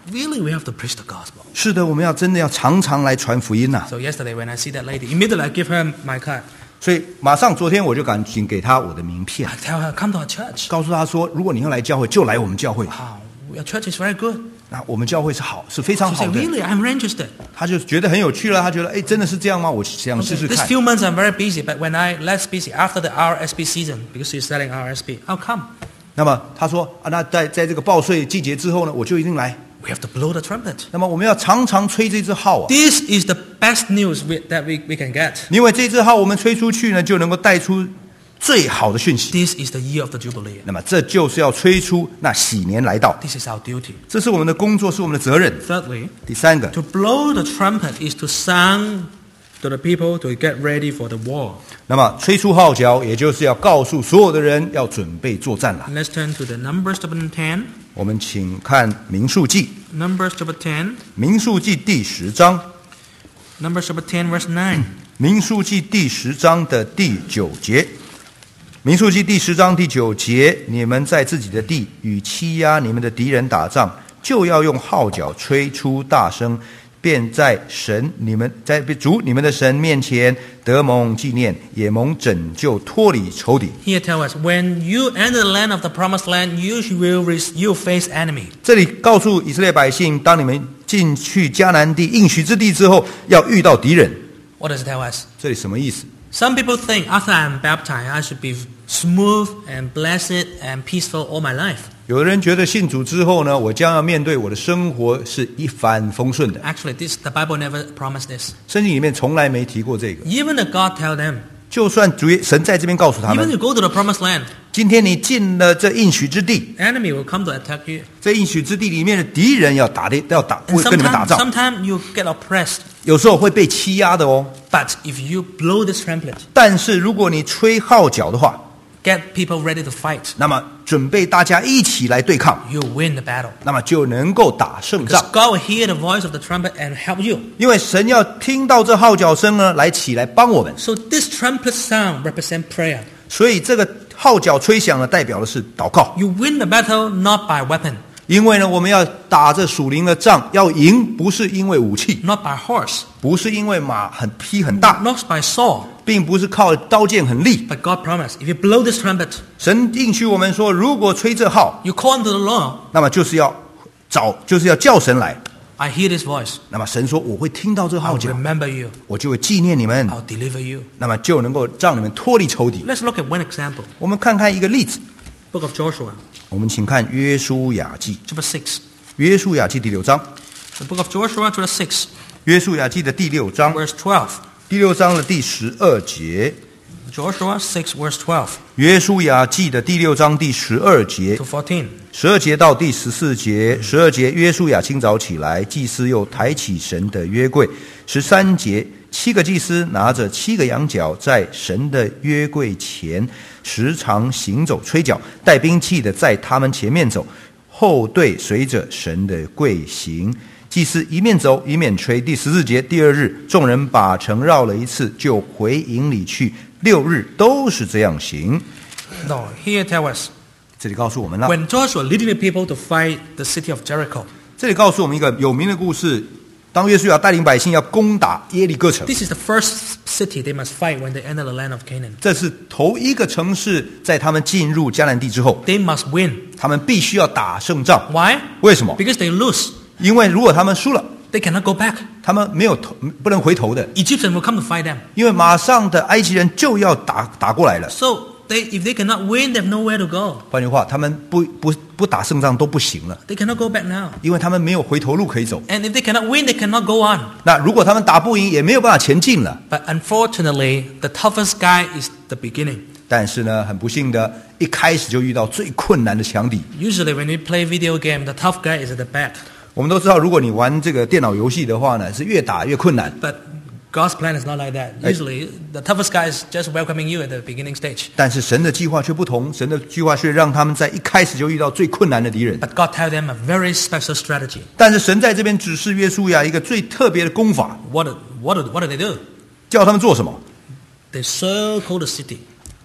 really we have to preach the gospel. 是的，我们要真的要常常来传福音呐、啊。 So yesterday when I see that lady, immediately I give her my card. 所以马上昨天我就赶紧给她我的名片， I tell her, come to our church. 告诉她说，如果你要来教会，就来我们教会。 Wow, your church is very good. 那我们教会是好，是非常 She 好 said, 的。 really, I'm very interested. 她就觉得很有趣了，她觉得哎，真的是这样吗？我想试试 These 看。 few months I'm very busy, but when I less busy after the R S P season, because she's selling R S P, I'll come. 那么她说啊，那在在这个报税季节之后呢，我就一定来。 We have to blow the trumpet. 那么我们要常常吹这支号啊， This is the best news we, that we, we can get. 因为这支号我们吹出去呢，就能够带出最好的讯息。 This is the year of the Jubilee. 那么这就是要吹出那喜年来到， This is our duty. 这是我们的工作，是我们的责任。 Thirdly, 第三个， to blow the trumpet is to sound to the people to get ready for the war. 那么吹出号角，也就是要告诉所有的人要准备作战了。 Let's turn to the Numbers chapter ten. 我们请看民数记， Numbers chapter ten. 民数记第十章， Numbers chapter ten, verse nine. 民数记第十章的第九节。民数记第十章第九节，你们在自己的地与欺压你们的敌人打仗，就要用号角吹出大声，便在神你们在主你们的神面前得蒙纪念，也蒙拯救，脱离仇敌。 Here tell us, when you enter the land of the promised land, you will you face enemy. 这里告诉以色列百姓，当你们进去迦南地应许之地之后，要遇到敌人。 What does it tell us? 这里什么意思？ Some people think after I'm baptized, I should be smooth and blessed and peaceful all my life. 有的人觉得信主之后呢，我将要面对我的生活是一帆风顺的。 Actually, this the Bible never promised this. 圣经里面从来没提过这个。 Even the God tell them, 就算主耶神在这边告诉他 even 们， you go to the promised land, 今天你进了这应许之地， enemy will come to attack you. 这应许之地里面的敌人要打的要打， And 会跟你们打 sometimes, 仗， sometimes you get oppressed. 有时候会被欺压的哦。 But if you blow this trumpet, 但是如果你吹号角的话， get people ready to fight, 那么准备大家一起来对抗， you win the battle. 那么就能够打胜 Because 仗。 God will hear the voice of the trumpet and help you. 因为神要听到这号角声呢，来起来帮我们。 So this trumpet sound represents prayer. 所以这个号角吹响呢，代表的是祷告。 You win the battle not by weapon, 因为呢，我们要打这属灵的仗，要赢不是因为武器， not by horse, 不是因为马很劈很大， not by sword. 并不是靠刀剑很利。 But God promised, if you blow this trumpet, 神应许我们说，如果吹这号， you call unto the Lord, 那么就是要找，就是要叫神来。 I hear this voice. 那么神说，我会听到这 I'll 号角， remember you. 我就会纪念你们， I'll deliver you. 那么就能够让你们脱离仇敌。 Let's look at one example. 我们看看一个例子， Book of Joshua, 我们请看约书亚记， chapter six. 约书亚记第六章， The book of Joshua, chapter six, 约书亚记的第六章， verse twelve. 第六章的第十二节。 Joshua six, verse twelve 约书亚记的第六章第十二节 to，fourteen. 十二节到第十四节。十二节，约书亚清早起来，祭司又抬起神的约柜。十三节，七个祭司拿着七个羊角，在神的约柜前时常行走吹角，带兵器的在他们前面走，后队随着神的柜行。祭司一面走一面吹。第十四节，第二日，众人把城绕了一次，就回营里去。六日都是这样行。 No, here tell us, 这里告诉我们了， when Joshua leading the people to fight the city of Jericho, 这里告诉我们一个有名的故事。当约书亚带领百姓要攻打耶利哥城， this is the first city they must fight when they enter the land of Canaan. 这是头一个城市，在他们进入迦南地之后， They must win. 他们必须要打胜仗。 Why? 为什么？ Because they lose. 因为如果他们输了， They cannot go back. 他们没有头，不能回头的， Egyptians will come to fight them. 因为马上的埃及人就要打打过来了。 So they, if they cannot win, they have nowhere to go. 换句话，他们不不不打胜仗都不行了， They cannot go back now. 因为他们没有回头路可以走。 And if they cannot win, they cannot go on. 那如果他们打不赢，也没有办法前进了。 But unfortunately, the toughest guy is the beginning. 但是呢，很不幸的，一开始就遇到最困难的强敌。 Usually when we play video game, the tough guy is at the back. 我们都知道，如果你玩这个电脑游戏的话呢，是越打越困难。 But God's plan is not like that. Usually, the toughest guy is just welcoming you at the beginning stage. 但是神的计划却不同，神的计划却让他们在一开始就遇到最困难的敌人。 But God tell them a very special strategy. 但是神在这边指示约书亚一个最特别的功法， What, what, what did they do? 叫他们做什么？ They circle the city.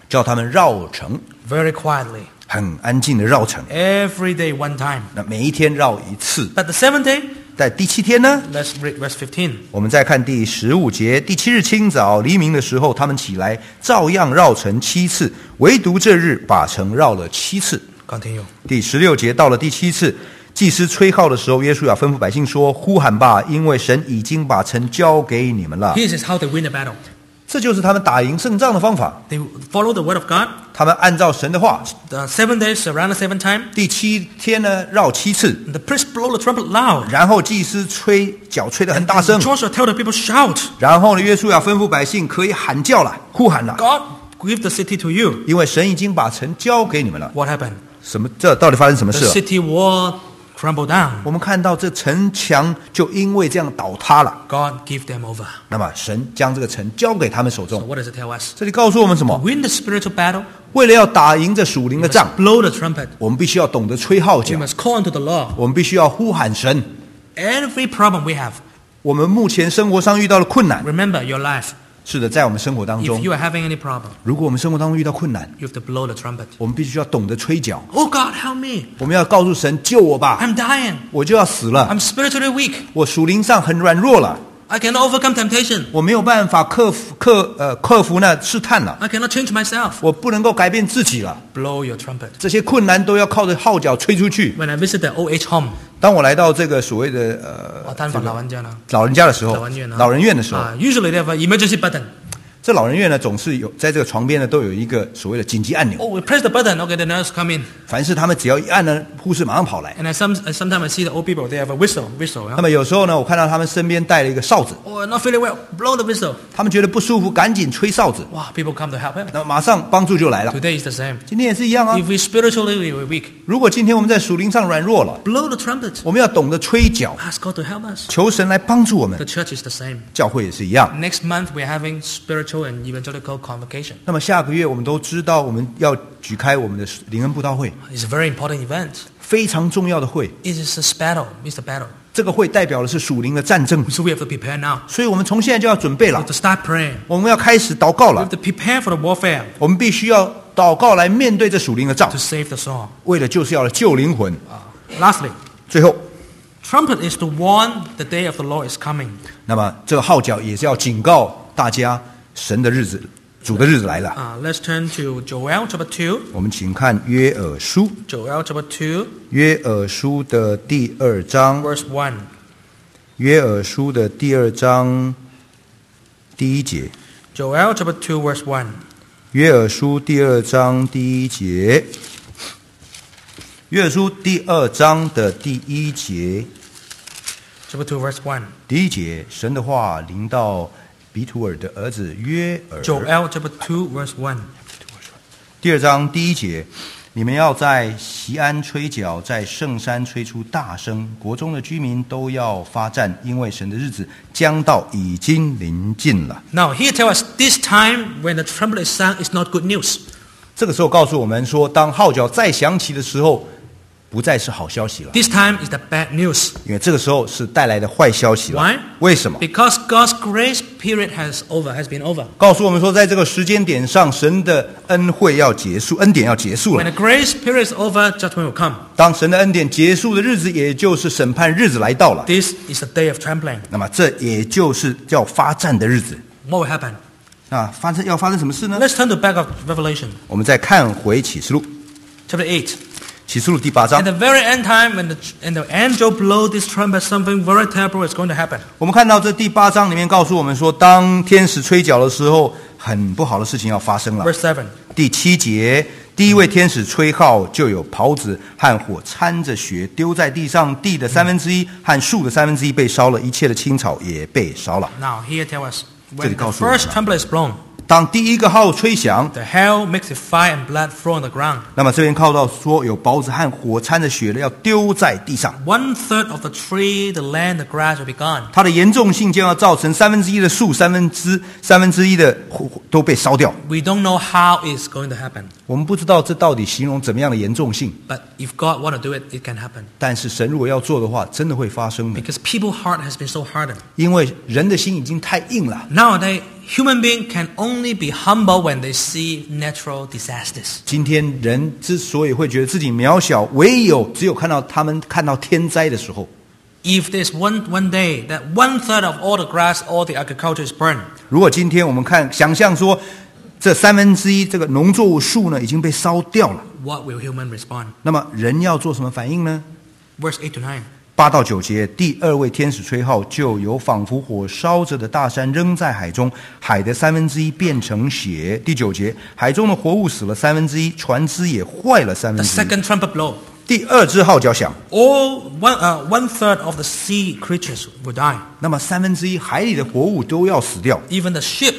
叫他们绕城， very quietly. 很安静的绕城。 Every day, one time. 那每一天绕一次。 But the seventh day, 在第七天呢， let's read verse fifteen. 我们再看第十五节，第七日清早黎明的时候，他们起来，照样绕城七次，唯独这日把城绕了七次。 Continue. 第十六节，到了第七次，祭司吹号的时候，约书亚吩咐百姓说：“呼喊吧，因为神已经把城交给你们了。” This is how they win the battle. 这就是他们打赢胜仗的方法。 They follow the word of God. 他们按照神的话， The seven days around the seventh time. 第七天呢绕七次， The priest blow the trumpet loud. 然后祭司吹角吹得很 And 大声， Joshua tell the people shout. 然后呢，约书亚吩咐百姓可以喊叫了，呼喊了， God give the city to you. 因为神已经把城交给你们了。 What happened? 什么？这到底发生什么 The 事了？ city wall crumbled down. 我们看到这城墙就因为这样倒塌了。 God give them over. 那么神将这个城交给他们手 So 中。 what does it tell us? 这里告诉我们什 To 么？ win the spiritual battle, 为了要打赢这属灵 we 的仗 must，blow the trumpet. 我们必须要懂得吹号 We 角， must call unto the Lord. 我们必须要呼喊神。 Every problem we have, 我们目前生活上遇到的困难， remember your life. 是的，在我们生活当 If 中， you are having any problem, 如果我们生活当中遇到困难， you have to blow the trumpet. 我们必须要懂得吹角。 Oh God, help me. 我们要告诉神：“救我吧， I'm dying. 我就要死了， I'm spiritually weak. 我属灵上很软弱了， I cannot overcome temptation. 我没有办法克服克呃克服那试探了， I cannot change myself. 我不能够改变自己了。 Blow your trumpet. 这些困难都要靠着号角吹出去。 When I visit the old age home, 当我来到这个所谓的呃我探访老人家呢， 老人家的时候老人院，呢， 老人院的时候， uh, usually they have an emergency button. 这老人院呢总是有在这个床边呢都有一个所谓的紧急按钮， Oh, we press the button. Okay, the nurse come in. 凡是他们只要一按呢，护士马上跑来。 And I some sometimes I see the old people. They have a whistle, whistle. 那 Huh? 么有时候呢，我看到他们身边带了一个哨子， Oh, not feeling well. Blow the whistle. 他们觉得不舒服，赶紧吹哨子， Wow, people come to help him. 那么马上帮助就来了。 Today is the same. 今天也是一样啊。 If we spiritually we were weak, 如果今天我们在属灵上软弱了， blow the trumpet. 我们要懂得吹角， Ask God to help us. 求神来帮助我们 The。church is the same. 教会也是一样。 Next month we're having spiritual and evangelical convocation. 那么下个月我们都知道，我们要举开我们的灵恩布道会， It's a very important event. 非常重要的会。 It is a battle. It's a battle. 这个会代表的是属灵的战争， So we have to prepare now. 所以我们从现在就要准备 We 了 have。to start praying. 我们要开始祷告 We 了 have，to prepare for the warfare 我们必须要祷告来面对这属灵的仗 to，save the soul. 为了就是要来救灵魂。 Lastly, 最后， trumpet is to warn the day of the Lord is coming. 那么这个号角也是要警告大家，神的日子、主的日子来了。 Uh, let's turn to Joel chapter two. 我们请看约珥书， Joel chapter two, 约珥书的第二章， verse one. 约珥书的第二章第一节， Joel chapter two, verse one. 约珥书第二章第一节，约珥书第二章的第一节， Chapter two, verse one. 第一节，神的话临到比土尔的儿子约珥。 Joel chapter two, verse one. 第二章第一节，你们要在锡安吹角，在圣山吹出大声，国中的居民都要发战，因为神的日子将到，已经临近了。 Now, here tell us this time when the trumpet is sung is not good news. 这个时候告诉我们说，当号角再响起的时候，不再是好消息了， This time is the bad news. 因为这个时候是带来的坏消息了。 Why? 为什么？ Because God's grace period has over, has been over. 告诉我们说，在这个时间点上，神的恩惠要结束，恩典要结束 When 了。 the grace period is over, judgment will come. 当神的恩典结束的日子，也就是审判日子来到了。 This is the day of trampling. 那么，这也就是叫发战的日子。 What will happen? 啊，发生要发生什么事呢？ Let's turn to back of Revelation, 我们再看回启示录， chapter eight. 启示录第八章 At，the very end time, when the, and the angel blow this trumpet, something very terrible is going to happen. 我们看到这第八章里面告诉我们说，当天使吹角的时候，很不好的事情要发生了。 Verse seven. 第七节，第一位天使吹号，就有袍子和火掺着血丢在地上，地的三分之一和树的三分之一被烧了，一切的青草也被烧了。 Now, here tell us, 这里 when 告 the 诉我们 first 了。 trumpet is blown, 当第一个号吹响， the hell makes it fire and blood thrown on the ground. 那么这边靠到说有雹子和火掺着血的要丢在地上， One third of the tree, the land, the grass will be gone. 它的严重性将要造成三分之一的树、三分之三分之一的火都被烧掉。 We don't know how it's going to happen. 我们不知道这到底形容怎么样的严重性， But if God want to do it, it can happen. 但是神如果要做的话，真的会发生的。 Because people's heart has been so hardened. 因为人的心已经太硬了， Nowadays, human beings can only be humble when they see natural disasters. 今天人之所以会觉得自己渺小，唯有只有看到他们看到天灾的时候。 If there's one one day that one third of all the grass, all the agriculture is burned. 如果今天我们看想象说，这三分之一这个农作物树呢已经被烧掉了， What will human respond? 那么人要做什么反应呢？ Verse eight to nine. 八到九节，第二位天使吹号，就有仿佛火烧着的大山扔在海中，海的三分之一变成血。第九节，海中的活物死了三分之一，船只也坏了三 The 分之一。 second trumpet blow. 第二支号角响， All one uh, one third of the sea creatures will die. 那么三分之一海里的活物都要死掉， Even the ship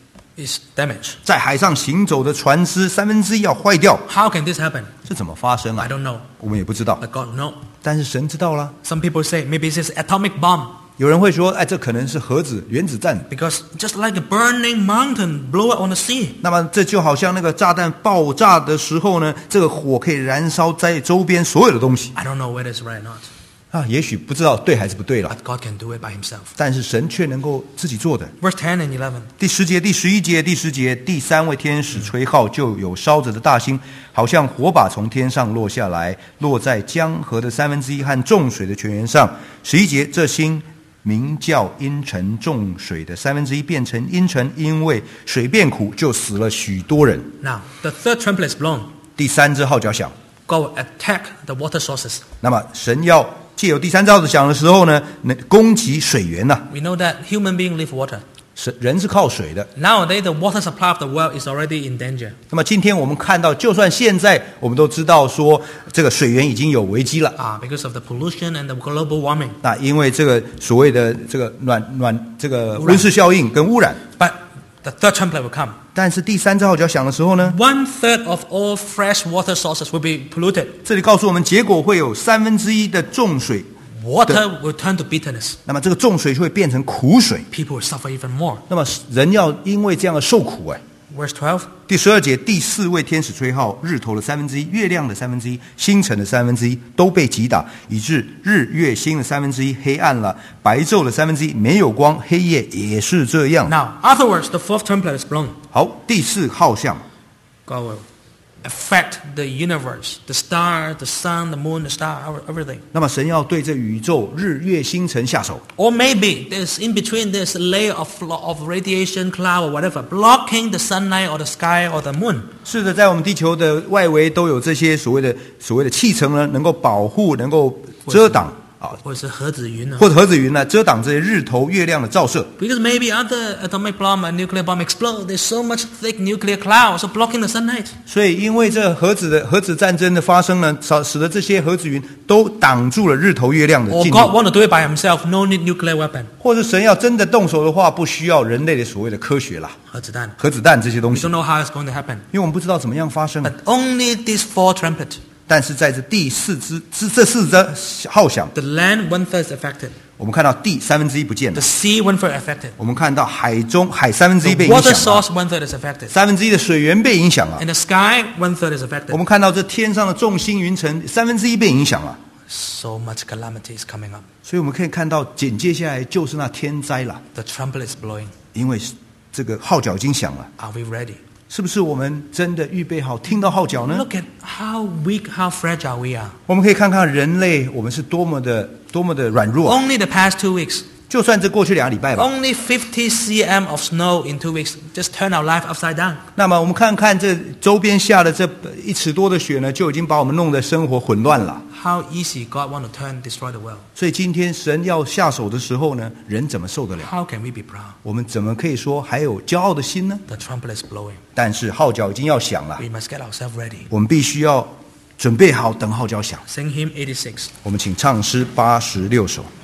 is damaged. 在海上行走的船只三分之一要坏掉， How can this happen? 这怎么发生 I 啊？ don't know. 我们也不知道， But God knows. 但是神知道了。 Some people say maybe it's an atomic bomb 有人会说，哎，这可能是核子原子弹。 because just like a burning mountain blow up on the sea. 那么这就好像那个炸弹爆炸的时候呢，这个火可以燃烧在周边所有的东西 I don't know whether it's right or not. 啊。也许不知道对还是不对了， But God can do it by himself. 但是神却能够自己做的。 Verse ten and eleven. 第十节、第十一节、第十节，第三位天使吹号，就有烧着的大星，好像火把从天上落下来，落在江河的三分之一和众水的泉源上。十一节，这星名叫阴沉，众水的三分之一变成阴沉，因为水变苦，就死了许多人。 Now, the third trumpet is blown. 第三支号角响， God will attack the water sources. 那么神要借由第三支号响的时候呢，能攻击水源呐、啊。 We know that human beings live water. 是人是靠水的。 Nowadays, the water supply of the world is already in danger. 那么今天我们看到，就算现在我们都知道说这个水源已经有危机了 Ah, because of the pollution and the global warming. 那因为这个所谓的这个暖暖这个温室效应跟污染。 But the third trumpet will come. 但是第三支号角响的时候呢， One third of all fresh water sources will be polluted. 这里告诉我们，结果会有三分之一的重水， Water will turn to bitterness. 那么这个重水就会变成苦水， People will suffer even more. 那么人要因为这样的受苦哎。 Verse twelve. 第十二节，第四位天使吹号，日头的三分之一、月亮的三分之一、星辰的三分之一都被击打，以致日月星的三分之一黑暗了，白昼的三分之一没有光，黑夜也是这样。 Now, afterwards, the fourth trumpet is blown. 好，第四号响， God will affect the universe, the star, the sun, the moon, the star, everything. 那么神要对这宇宙、日月星辰下手， Or maybe there's in between there's a layer of of radiation cloud or whatever blocking the sunlight or the sky or the moon. 是的，在我们地球的外围都有这些所谓的所谓的气层呢，能够保护、能够遮挡啊， 或者是核子云呢？ 或者核子云呢，遮挡这些日头、月亮的照射。 Because maybe after atomic bomb and nuclear bomb explode, there's so much thick nuclear cloud, so blocking the sunlight. 所以，因为这核子的核子战争的发生呢，使使得这些核子云都挡住了日头、月亮的 Or 进 God 入。 want to do it by himself, no need nuclear weapon. 或者神要真的动手的话，不需要人类的所谓的科学啦， 核子弹。 核子弹这些东 We 西， don't 因 know how it's going to happen. 为我们不知道怎么样发生。 But only these four trumpets, 但是在这第四支这这四支号响， the land one third is affected, 我们看到第三分之一不见 the 了， sea one third affected, 我们看到海中海三分之一 the 被影 water 响了， source one third is affected, 三分之一的水源被影响了。 and the sky one third is 我 affected. 们看到这天上的众星云层三分之一被影响了， So much calamity is coming up. 所以我们可以看到紧接下来就是那天灾了， The trumpet is blowing. 因为这个号角已经响了。 Are we ready? 是不是我们真的预备好听到号角呢？ Look at how weak, how fragile we are. 我们可以看看人类，我们是多么的多么的软弱。 Only the past two weeks, 就算这过去两个礼拜吧， only fifty centimeters of snow in two weeks just turn our life upside down. 那么我们看看这周边下的这一尺多的雪呢，就已经把我们弄得生活混乱了。 How easy God want to turn, destroy the world. 所以今天神要下手的时候呢，人怎么受得了？ How can we be proud? 我们怎么可以说还有骄傲的心呢？ The trumpet is blowing. 但是号角已经要响了， We must get ourselves ready. 我们必须要准备好等号角响。 Sing hymn eighty-six. 我们请唱诗八十六首。